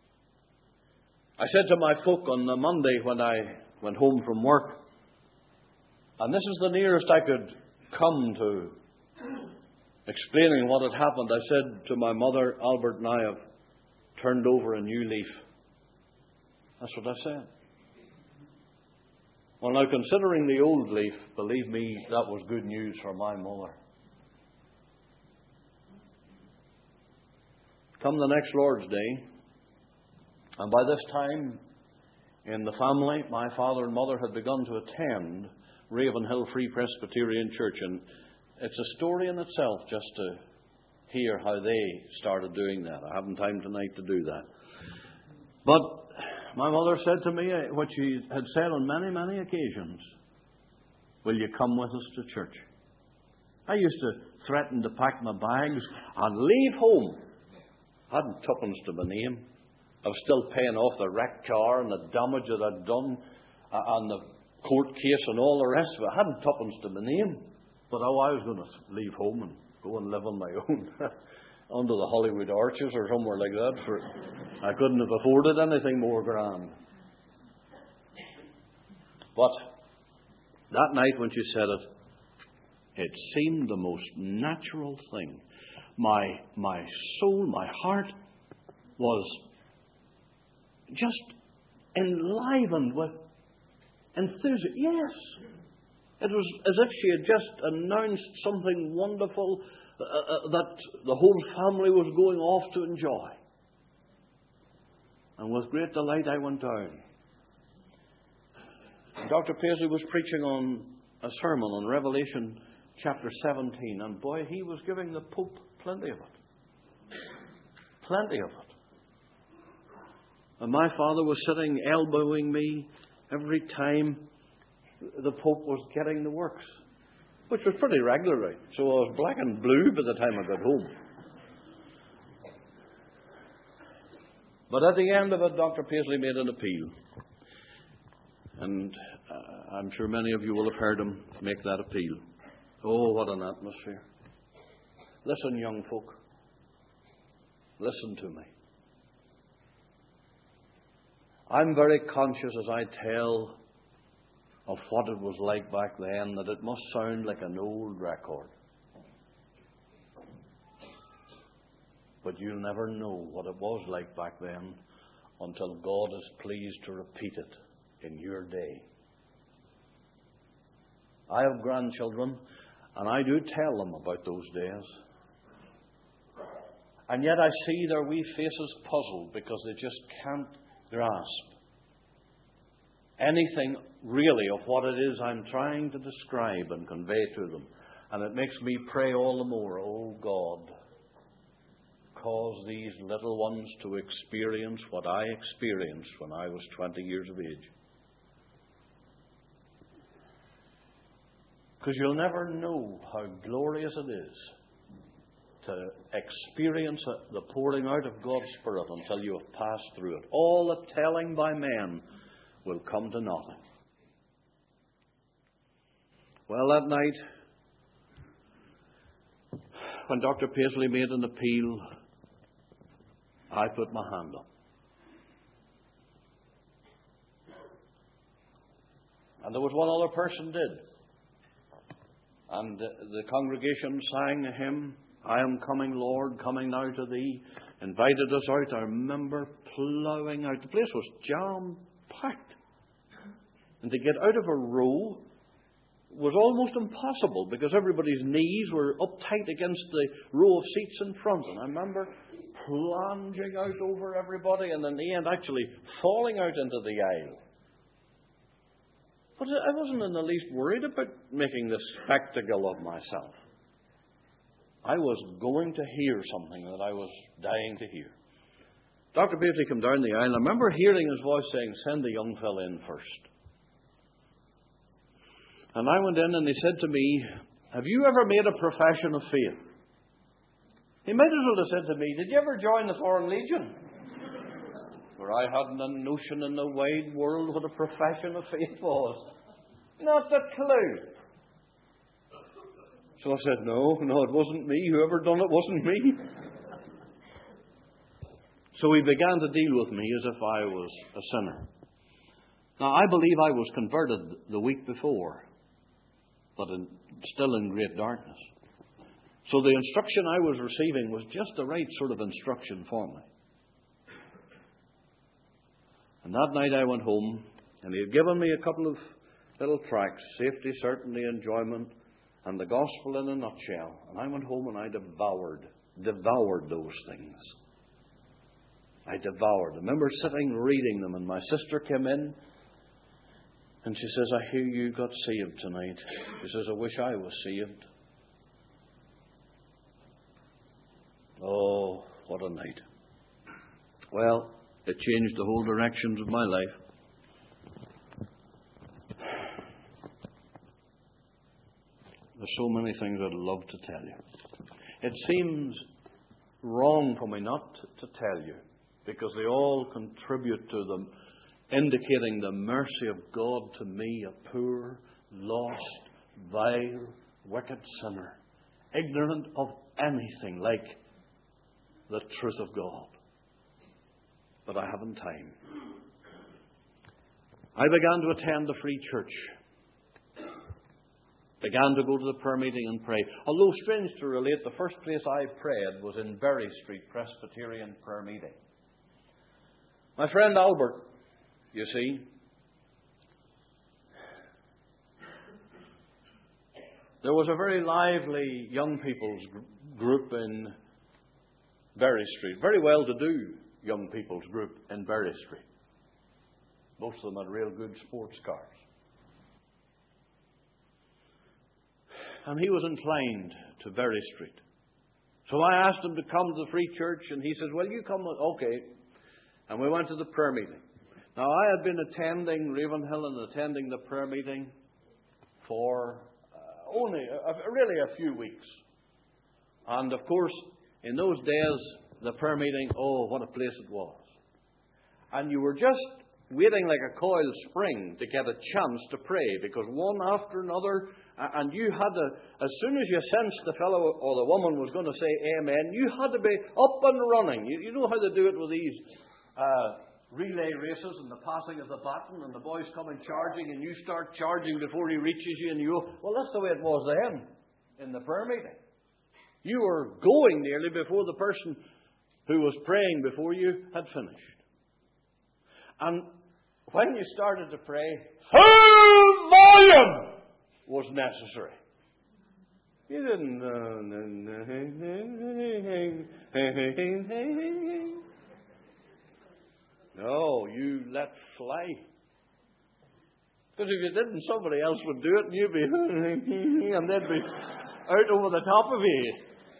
I said to my folk on the Monday when I went home from work, and this is the nearest I could come to explaining what had happened. I said to my mother, Albert and I have turned over a new leaf. That's what I said. Well, now, considering the old leaf, believe me, that was good news for my mother. Come the next Lord's Day, and by this time, in the family, my father and mother had begun to attend Ravenhill Free Presbyterian Church, and it's a story in itself just to hear how they started doing that. I haven't time tonight to do that. But my mother said to me what she had said on many, many occasions, will you come with us to church? I used to threaten to pack my bags and leave home. I hadn't tuppence to my name. I was still paying off the wrecked car and the damage that I'd done and the court case and all the rest of it. I hadn't tuppence to my name. But I was going to leave home and go and live on my own under the Hollywood Arches or somewhere like that. For I couldn't have afforded anything more grand. But that night when she said it, it seemed the most natural thing. My soul, my heart was just enlivened with enthusiasm. Yes. It was as if she had just announced something wonderful that the whole family was going off to enjoy. And with great delight I went down. And Dr. Paisley was preaching on a sermon on Revelation chapter 17. And boy, he was giving the Pope plenty of it. Plenty of it. And my father was sitting elbowing me every time the Pope was getting the works, which was pretty regularly. So I was black and blue by the time I got home. But at the end of it, Dr. Paisley made an appeal. And I'm sure many of you will have heard him make that appeal. Oh, what an atmosphere. Listen, young folk. Listen to me. I'm very conscious as I tell of what it was like back then, that it must sound like an old record. But you'll never know what it was like back then until God is pleased to repeat it in your day. I have grandchildren, and I do tell them about those days. And yet I see their wee faces puzzled because they just can't grasp anything really of what it is I'm trying to describe and convey to them. And it makes me pray all the more, oh God, cause these little ones to experience what I experienced when I was 20 years of age. Because you'll never know how glorious it is to experience the pouring out of God's Spirit until you have passed through it. All the telling by men will come to nothing. Well, that night, when Dr. Paisley made an appeal, I put my hand up. And there was one other person did. And the congregation sang a hymn, I am coming, Lord, coming now to thee. Invited us out. I remember ploughing out. The place was jam-packed. And to get out of a row was almost impossible because everybody's knees were uptight against the row of seats in front. And I remember plunging out over everybody and in the end actually falling out into the aisle. But I wasn't in the least worried about making this spectacle of myself. I was going to hear something that I was dying to hear. Dr. Paisley came down the aisle. I remember hearing his voice saying, send the young fellow in first. And I went in and he said to me, have you ever made a profession of faith? He might as well have said to me, did you ever join the Foreign Legion? For I hadn't a notion in the wide world what a profession of faith was. Not a clue. So I said, no, it wasn't me. Whoever done it wasn't me. So he began to deal with me as if I was a sinner. Now, I believe I was converted the week before, but still in great darkness. So the instruction I was receiving was just the right sort of instruction for me. And that night I went home, and he had given me a couple of little tracts, Safety, Certainty, Enjoyment, and the Gospel in a Nutshell. And I went home and I devoured those things. I devoured them. I remember sitting reading them, and my sister came in, and she says, I hear you got saved tonight. She says, I wish I was saved. Oh, what a night. Well, it changed the whole directions of my life. The so many things I'd love to tell you. It seems wrong for me not to tell you, because they all contribute to them indicating the mercy of God to me, a poor, lost, vile, wicked sinner, ignorant of anything like the truth of God. But I haven't time. I began to attend the Free Church. Began to go to the prayer meeting and pray. Although, strange to relate, the first place I prayed was in Berry Street Presbyterian prayer meeting. My friend Albert, you see, there was a very lively young people's group in Berry Street. Very well-to-do young people's group in Berry Street. Most of them had real good sports cars. And he was inclined to Berry Street. So I asked him to come to the Free Church, and he says, well, you come. Okay. And we went to the prayer meeting. Now, I had been attending Ravenhill and attending the prayer meeting for only really a few weeks. And, of course, in those days, the prayer meeting, oh, what a place it was. And you were just waiting like a coiled spring to get a chance to pray, because one after another, and you had to, as soon as you sensed the fellow or the woman was going to say amen, you had to be up and running. You know how they do it with these relay races and the passing of the baton, and the boys coming charging, and you start charging before he reaches you, and you go, well, that's the way it was then in the prayer meeting. You were going nearly before the person who was praying before you had finished. And when you started to pray, full volume was necessary. You didn't. No, you let fly. Because if you didn't, somebody else would do it, and you'd be, and they'd be out over the top of you.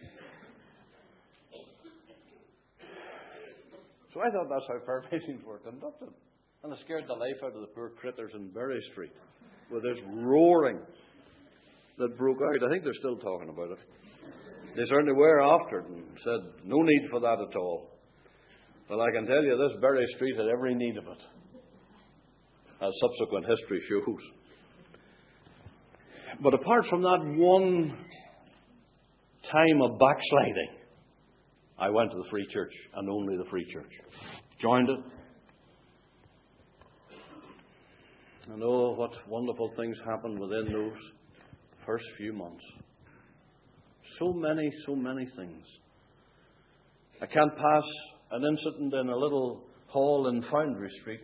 So I thought that's how prayer meetings were conducted. And it scared the life out of the poor critters in Berry Street with this roaring that broke out. I think they're still talking about it. They certainly were after it and said, no need for that at all. Well, I can tell you this, Berry Street had every need of it, as subsequent history shows. But apart from that one time of backsliding, I went to the Free Church, and only the Free Church. Joined it. And oh, what wonderful things happened within those first few months. So many things. I can't pass an incident in a little hall in Foundry Street.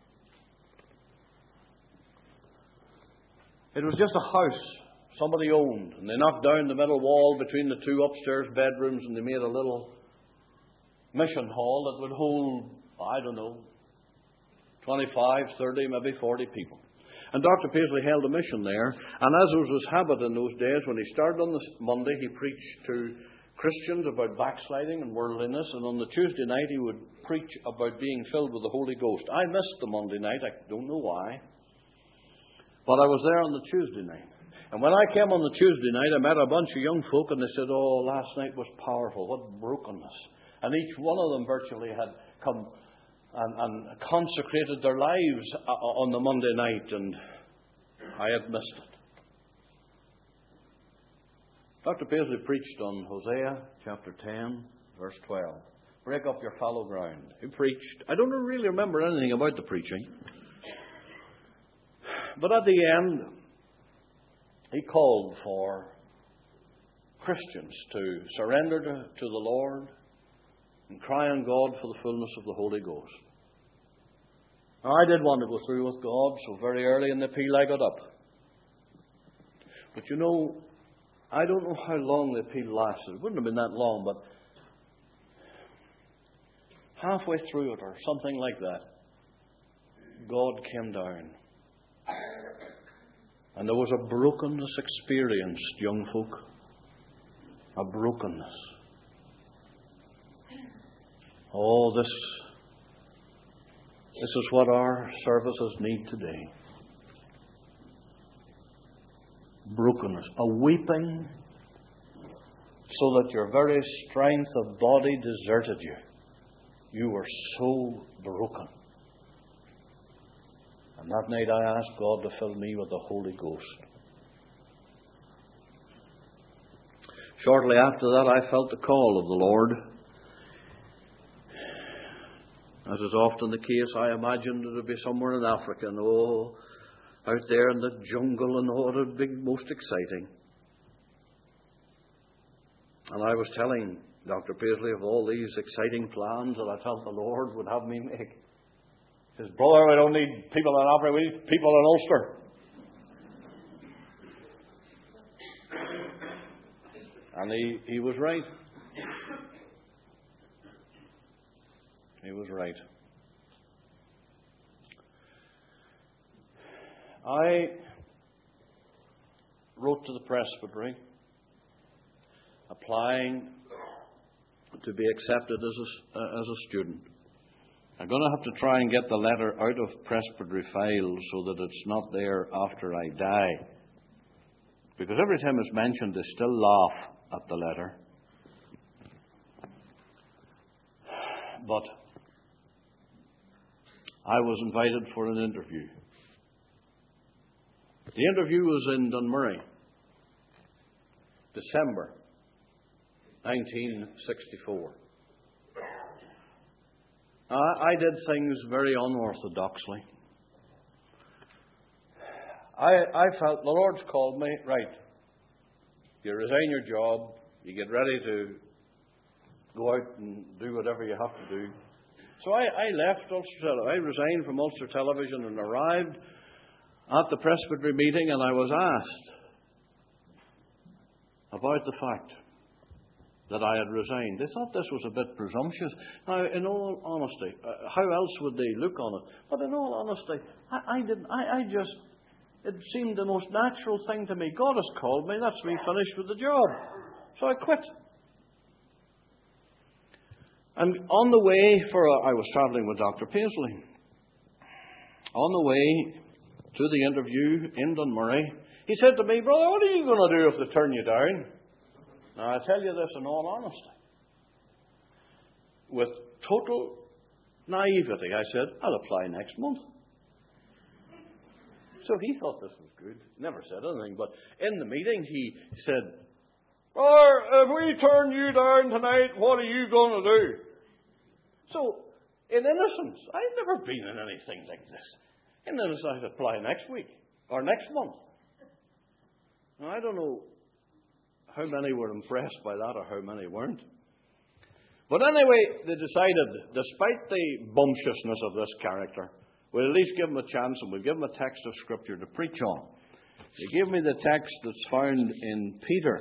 It was just a house somebody owned, and they knocked down the middle wall between the two upstairs bedrooms, and they made a little mission hall that would hold, I don't know, 25, 30, maybe 40 people. And Dr. Paisley held a mission there, and as was his habit in those days, when he started on the Monday, he preached to Christians about backsliding and worldliness, and on the Tuesday night he would preach about being filled with the Holy Ghost. I missed the Monday night, I don't know why, but I was there on the Tuesday night. And when I came on the Tuesday night, I met a bunch of young folk, and they said, oh, last night was powerful, what brokenness. And each one of them virtually had come and consecrated their lives on the Monday night, and I had missed it. Dr. Paisley preached on Hosea chapter 10, verse 12. Break up your fallow ground. He preached. I don't really remember anything about the preaching. But at the end, he called for Christians to surrender to the Lord and cry on God for the fullness of the Holy Ghost. Now, I did want to go through with God, so very early in the appeal I got up. But you know, I don't know how long the appeal lasted. It wouldn't have been that long, but halfway through it or something like that, God came down. And there was a brokenness experienced, young folk. A brokenness. Oh, this is what our services need today. brokenness, a weeping so that your very strength of body deserted you. You were so broken. And that night I asked God to fill me with the Holy Ghost. Shortly after that, I felt the call of the Lord. As is often the case, I imagined it would be somewhere in Africa, and out there in the jungle, and it would be most exciting. And I was telling Dr. Paisley of all these exciting plans that I felt the Lord would have me make. He says, "Brother, we don't need people in Africa, we need people in Ulster." And he was right. He was right. I wrote to the presbytery applying to be accepted as a student. I'm going to have to try and get the letter out of presbytery files so that it's not there after I die. Because every time it's mentioned, they still laugh at the letter. But I was invited for an interview. The interview was in Dunmurry, December 1964. I did things very unorthodoxly. I felt the Lord's called me, right, you resign your job, you get ready to go out and do whatever you have to do. So I left Ulster Television. I resigned from Ulster Television and arrived at the presbytery meeting, and I was asked about the fact that I had resigned. They thought this was a bit presumptuous. Now, in all honesty, how else would they look on it? But in all honesty, it seemed the most natural thing to me. God has called me, that's me finished with the job. So I quit. And on the way, I was travelling with Dr. Paisley. On the way to the interview in Dunmurry, he said to me, "Brother, what are you going to do if they turn you down?" Now, I tell you this in all honesty. With total naivety, I said, "I'll apply next month." So he thought this was good. Never said anything, but in the meeting he said, "Brother, if we turn you down tonight, what are you going to do?" So, in innocence, I've never been in anything like this. In innocence, I'd apply next week, or next month. Now, I don't know how many were impressed by that or how many weren't. But anyway, they decided, despite the bumptiousness of this character, we'll at least give him a chance, and we'll give him a text of Scripture to preach on. They gave me the text that's found in Peter,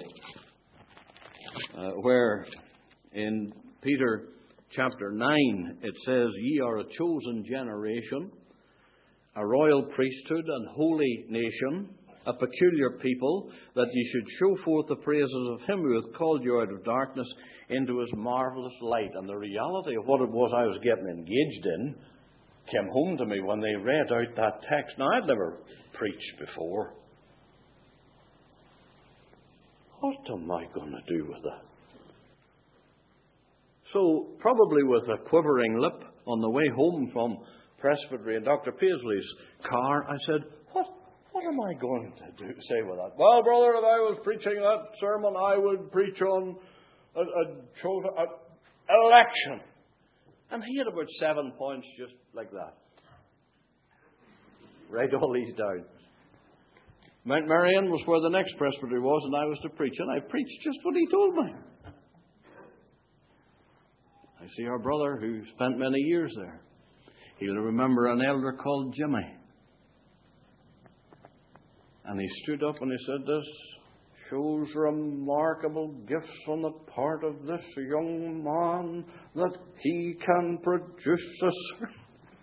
where in Peter chapter 9 it says, "Ye are a chosen generation, a royal priesthood and holy nation, a peculiar people, that ye should show forth the praises of him who hath called you out of darkness into his marvellous light." And the reality of what it was I was getting engaged in came home to me when they read out that text. Now, I'd never preached before. What am I going to do with that? So, probably with a quivering lip on the way home from presbytery in Dr. Paisley's car, I said, What am I going to say with that? "Well, brother, if I was preaching that sermon, I would preach on election." And he had about 7 points just like that. Write all these down. Mount Marion was where the next presbytery was, and I was to preach. And I preached just what he told me. I see our brother who spent many years there. He'll remember an elder called Jimmy. And he stood up and he said, "This shows remarkable gifts on the part of this young man, that he can produce a sermon."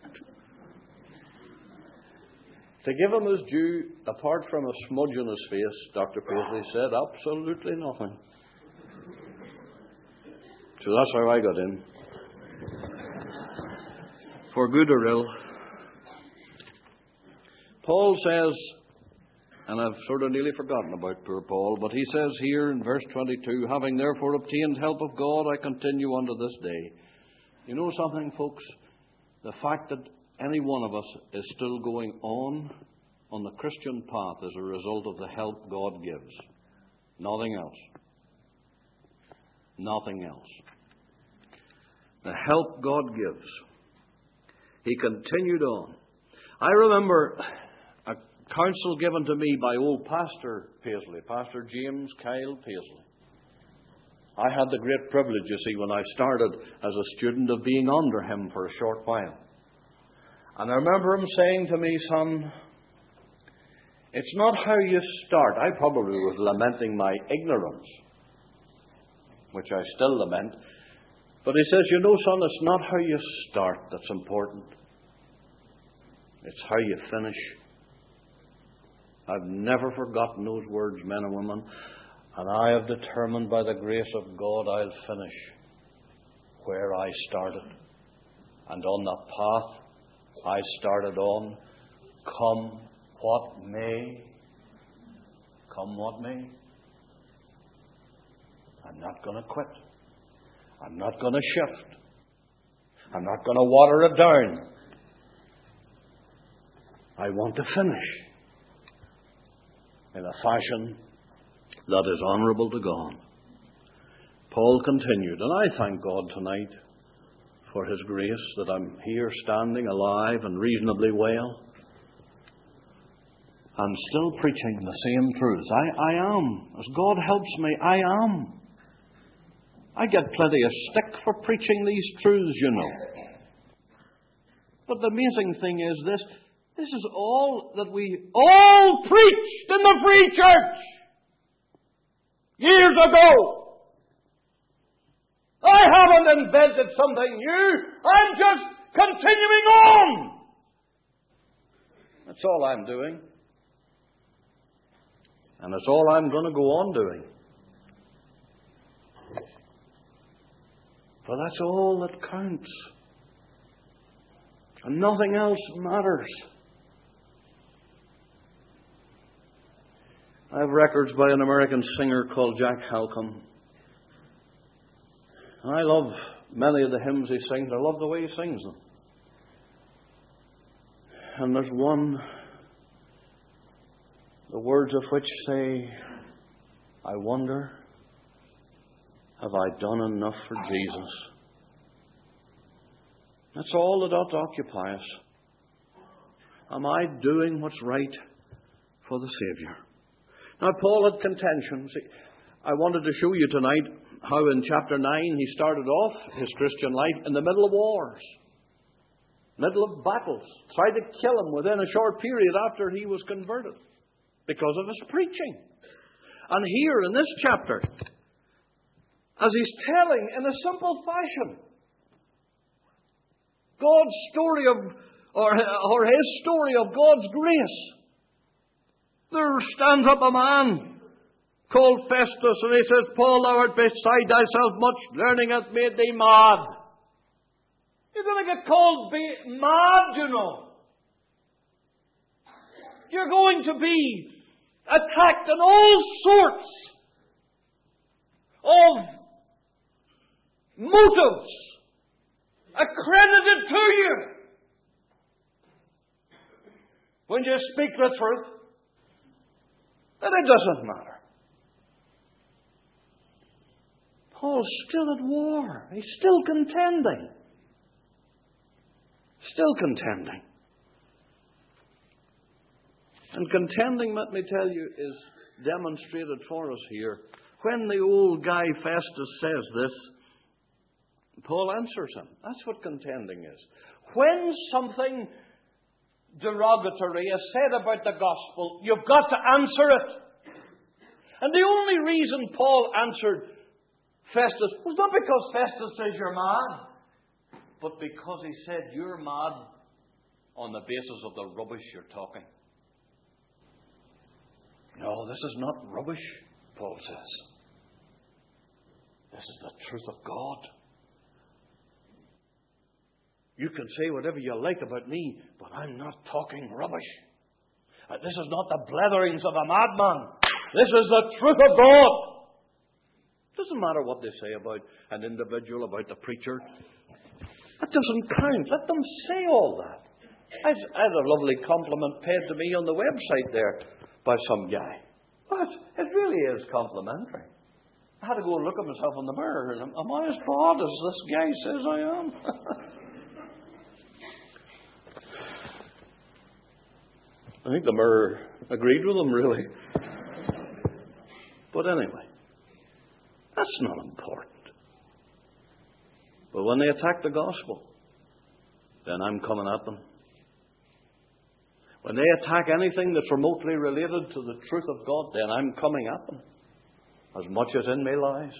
To give him his due, apart from a smudge on his face, Dr. Paisley said absolutely nothing. So that's how I got in. For good or ill. Paul says, And I've sort of nearly forgotten about poor Paul, but he says here in verse 22, having therefore obtained help of God, I continue unto this day. You know something, folks? The fact that any one of us is still going on the Christian path is a result of the help God gives. Nothing else. Nothing else. The help God gives. He continued on. I remember a counsel given to me by old Pastor Paisley, Pastor James Kyle Paisley. I had the great privilege, you see, when I started as a student of being under him for a short while. And I remember him saying to me, son, it's not how you start. I probably was lamenting my ignorance, which I still lament. But he says, you know, son, it's not how you start that's important. It's how you finish. I've never forgotten those words, men and women. And I have determined by the grace of God I'll finish where I started. And on the path I started on, come what may. Come what may. I'm not going to quit. I'm not going to shift. I'm not going to water it down. I want to finish in a fashion that is honourable to God. Paul continued, and I thank God tonight for His grace that I'm here standing alive and reasonably well. I'm still preaching the same truths. I am. As God helps me, I am. I get plenty of stick for preaching these truths, you know. But the amazing thing is this is all that we all preached in the Free Church years ago. I haven't invented something new. I'm just continuing on. That's all I'm doing. And that's all I'm going to go on doing. For that's all that counts. And nothing else matters. I have records by an American singer called Jack Halcombe. And I love many of the hymns he sings. I love the way he sings them. And there's one, the words of which say, I wonder, have I done enough for Jesus? That's all that ought to occupy us. Am I doing what's right for the Saviour? Now, Paul had contention. See, I wanted to show you tonight how in chapter 9 he started off his Christian life in the middle of wars, middle of battles, tried to kill him within a short period after he was converted because of his preaching. And here in this chapter, as he's telling in a simple fashion God's story or his story of God's grace, there stands up a man called Festus, and he says, Paul, thou art beside thyself, much learning hath made thee mad. You're going to get called mad, you know. You're going to be attacked in all sorts of motives accredited to you when you speak the truth. And it doesn't matter. Paul's still at war. He's still contending. Still contending. And contending, let me tell you, is demonstrated for us here. When the old guy Festus says this, Paul answers him. That's what contending is. When something derogatory is said about the gospel, you've got to answer it. And the only reason Paul answered Festus was not because Festus says you're mad, but because he said you're mad on the basis of the rubbish you're talking. No, this is not rubbish, Paul says. This is the truth of God. You can say whatever you like about me, but I'm not talking rubbish. This is not the bletherings of a madman. This is the truth of God. Doesn't matter what they say about an individual, about the preacher. That doesn't count. Let them say all that. I had a lovely compliment paid to me on the website there by some guy. But it really is complimentary. I had to go and look at myself in the mirror, and am I as bad as this guy says I am? I think the mirror agreed with him, really. But anyway, that's not important. But when they attack the gospel, then I'm coming at them. When they attack anything that's remotely related to the truth of God, then I'm coming at them, as much as in me lies.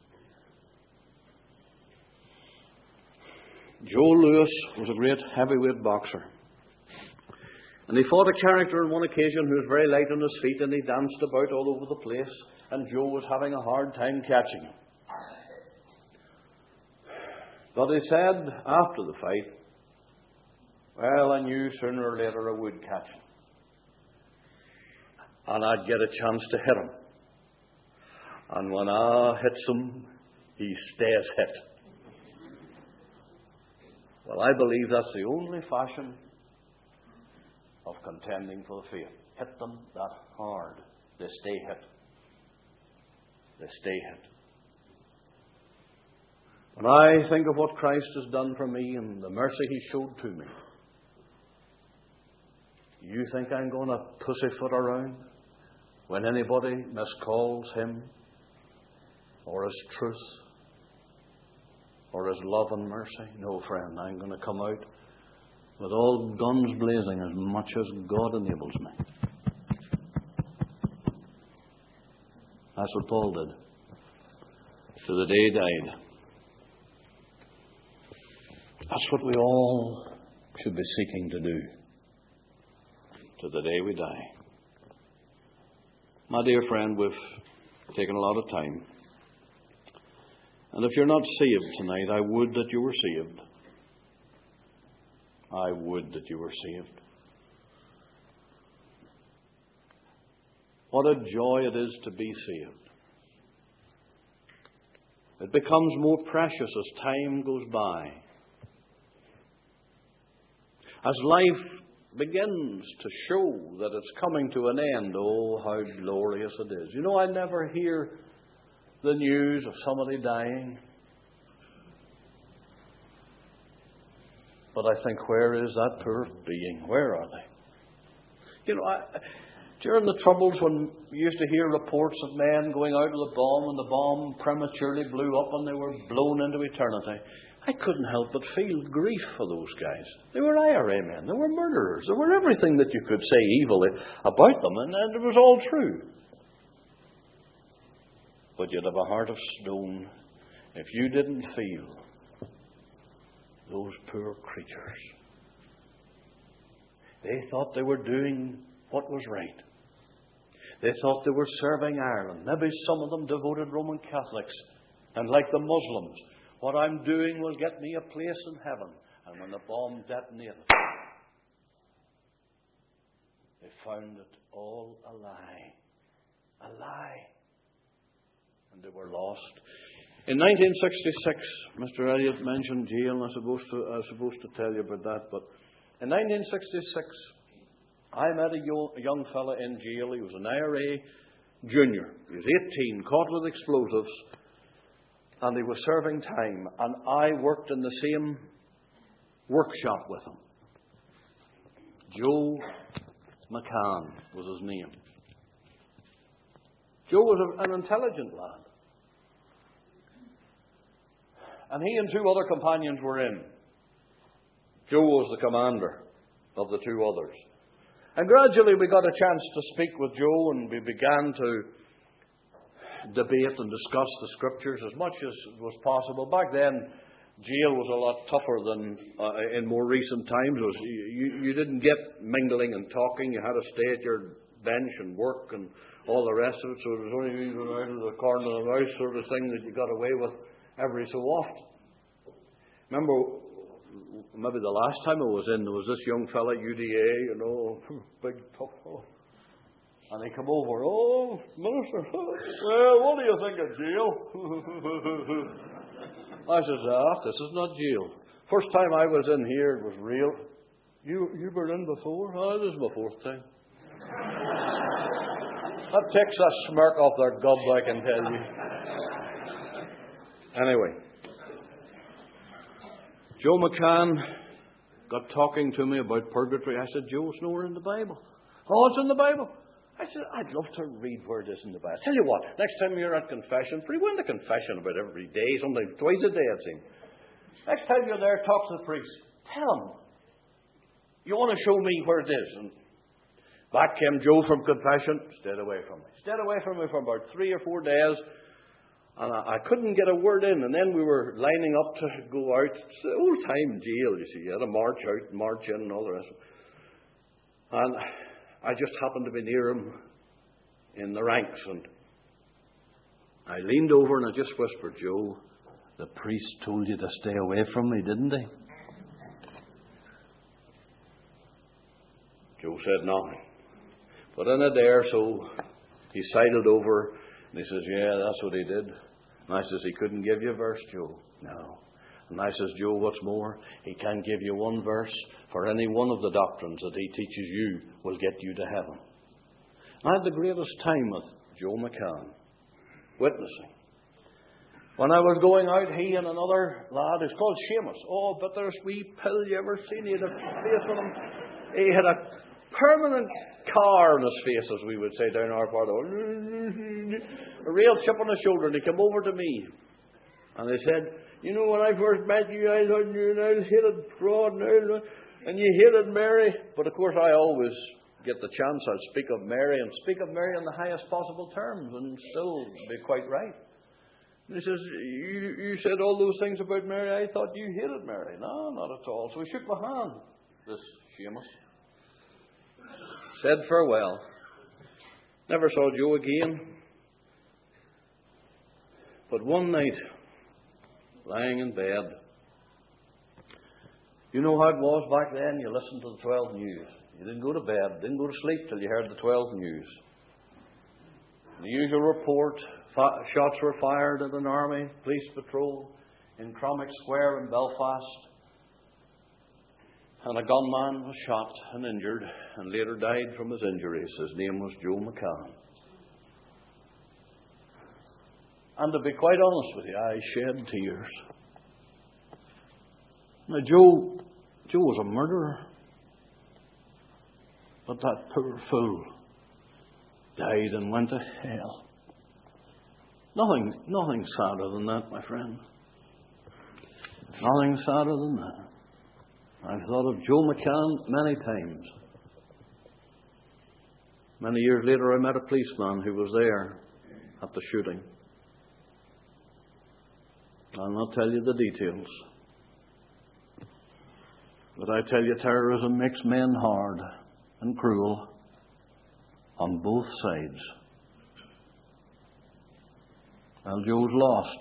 Joe Louis was a great heavyweight boxer. And he fought a character on one occasion who was very light on his feet, and he danced about all over the place, and Joe was having a hard time catching him. But he said after the fight, well, I knew sooner or later I would catch him. And I'd get a chance to hit him. And when I hits him, he stays hit. Well, I believe that's the only fashion of contending for the faith. Hit them that hard. They stay hit. They stay hit. When I think of what Christ has done for me and the mercy He showed to me, you think I'm going to pussyfoot around when anybody miscalls Him or His truth or His love and mercy? No, friend, I'm going to come out with all guns blazing as much as God enables me. That's what Paul did to the day he died. That's what we all should be seeking to do to the day we die. My dear friend, we've taken a lot of time. And if you're not saved tonight, I would that you were saved. I would that you were saved. What a joy it is to be saved. It becomes more precious as time goes by. As life begins to show that it's coming to an end, oh, how glorious it is. You know, I never hear the news of somebody dying. But I think, where is that poor being? Where are they? You know, during the Troubles, when we used to hear reports of men going out with a bomb and the bomb prematurely blew up and they were blown into eternity, I couldn't help but feel grief for those guys. They were IRA men. They were murderers. They were everything that you could say evilly about them, and it was all true. But you'd have a heart of stone if you didn't feel those poor creatures. They thought they were doing what was right. They thought they were serving Ireland. Maybe some of them devoted Roman Catholics. And like the Muslims, what I'm doing will get me a place in heaven. And when the bomb detonated, they found it all a lie. A lie. And they were lost. In 1966, Mr. Elliott mentioned jail, and I was supposed to tell you about that, but in 1966, I met a young fella in jail. He was an IRA junior. He was 18, caught with explosives, and he was serving time, and I worked in the same workshop with him. Joe McCann was his name. Joe was an intelligent lad. And he and two other companions were in. Joe was the commander of the two others. And gradually we got a chance to speak with Joe, and we began to debate and discuss the Scriptures as much as was possible. Back then, jail was a lot tougher than in more recent times. You didn't get mingling and talking. You had to stay at your bench and work and all the rest of it. So it was only even out of the corner of the house sort of thing that you got away with every so often. Remember, maybe the last time I was in, there was this young fella at UDA, big tough fellow. And he come over, "Oh, minister, well, what do you think of jail?" I says, "This is not jail. First time I was in here, it was real." You were in before?" "Oh, this is my fourth time." That takes a smirk off their gob, I can tell you. Anyway, Joe McCann got talking to me about purgatory. I said, "Joe, it's nowhere in the Bible." "Oh, it's in the Bible." I said, "I'd love to read where it is in the Bible." Tell you what, next time you're at confession, we went to confession about every day, sometimes twice a day, it seems. Next time you're there, talk to the priest. Tell him, "You want to show me where it is?" And back came Joe from confession, stayed away from me. Stayed away from me for about 3 or 4 days. And I couldn't get a word in. And then we were lining up to go out. It's the old time jail, you see. You had to march out, march in, and all the rest. And I just happened to be near him in the ranks. And I leaned over and I just whispered, "Joe, the priest told you to stay away from me, didn't he?" Joe said nothing. But in a day or so, he sidled over and he says, "Yeah, that's what he did." And I says, "He couldn't give you a verse, Joe?" "No." And I says, "Joe, what's more, he can't give you one verse for any one of the doctrines that he teaches you will get you to heaven." I had the greatest time with Joe McCann, witnessing. When I was going out, he and another lad, it's called Seamus. Oh, but there's wee pill you ever seen. He had a face on him. He had a permanent car on his face, as we would say down our part. A real chip on his shoulder. And he came over to me. And he said, "When I first met you, I thought you hated fraud and you hated Mary." But of course, I always get the chance. I'll speak of Mary and speak of Mary in the highest possible terms and still be quite right. And he says, you said all those things about Mary. I thought you hated Mary." "No, not at all." So we shook my hand, this Seamus. Said farewell. Never saw Joe again. But one night, lying in bed, you know how it was back then? You listened to the 12 News. You didn't go to bed, didn't go to sleep till you heard the 12 News. The usual report, shots were fired at an army police patrol in Cromick Square in Belfast. And a gunman was shot and injured and later died from his injuries. His name was Joe McCann. And to be quite honest with you, I shed tears. Now, Joe was a murderer. But that poor fool died and went to hell. Nothing sadder than that, my friend. Nothing sadder than that. I've thought of Joe McCann many times. Many years later, I met a policeman who was there at the shooting. I'll not tell you the details. But I tell you, terrorism makes men hard and cruel on both sides. Well, Joe's lost.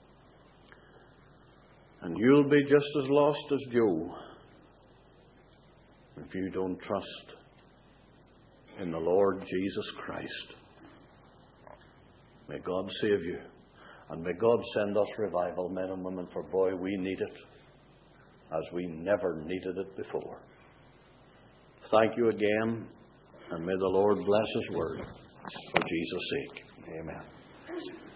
And you'll be just as lost as Joe if you don't trust in the Lord Jesus Christ. May God save you. And may God send us revival, men and women, for boy, we need it as we never needed it before. Thank you again, and may the Lord bless His word for Jesus' sake. Amen.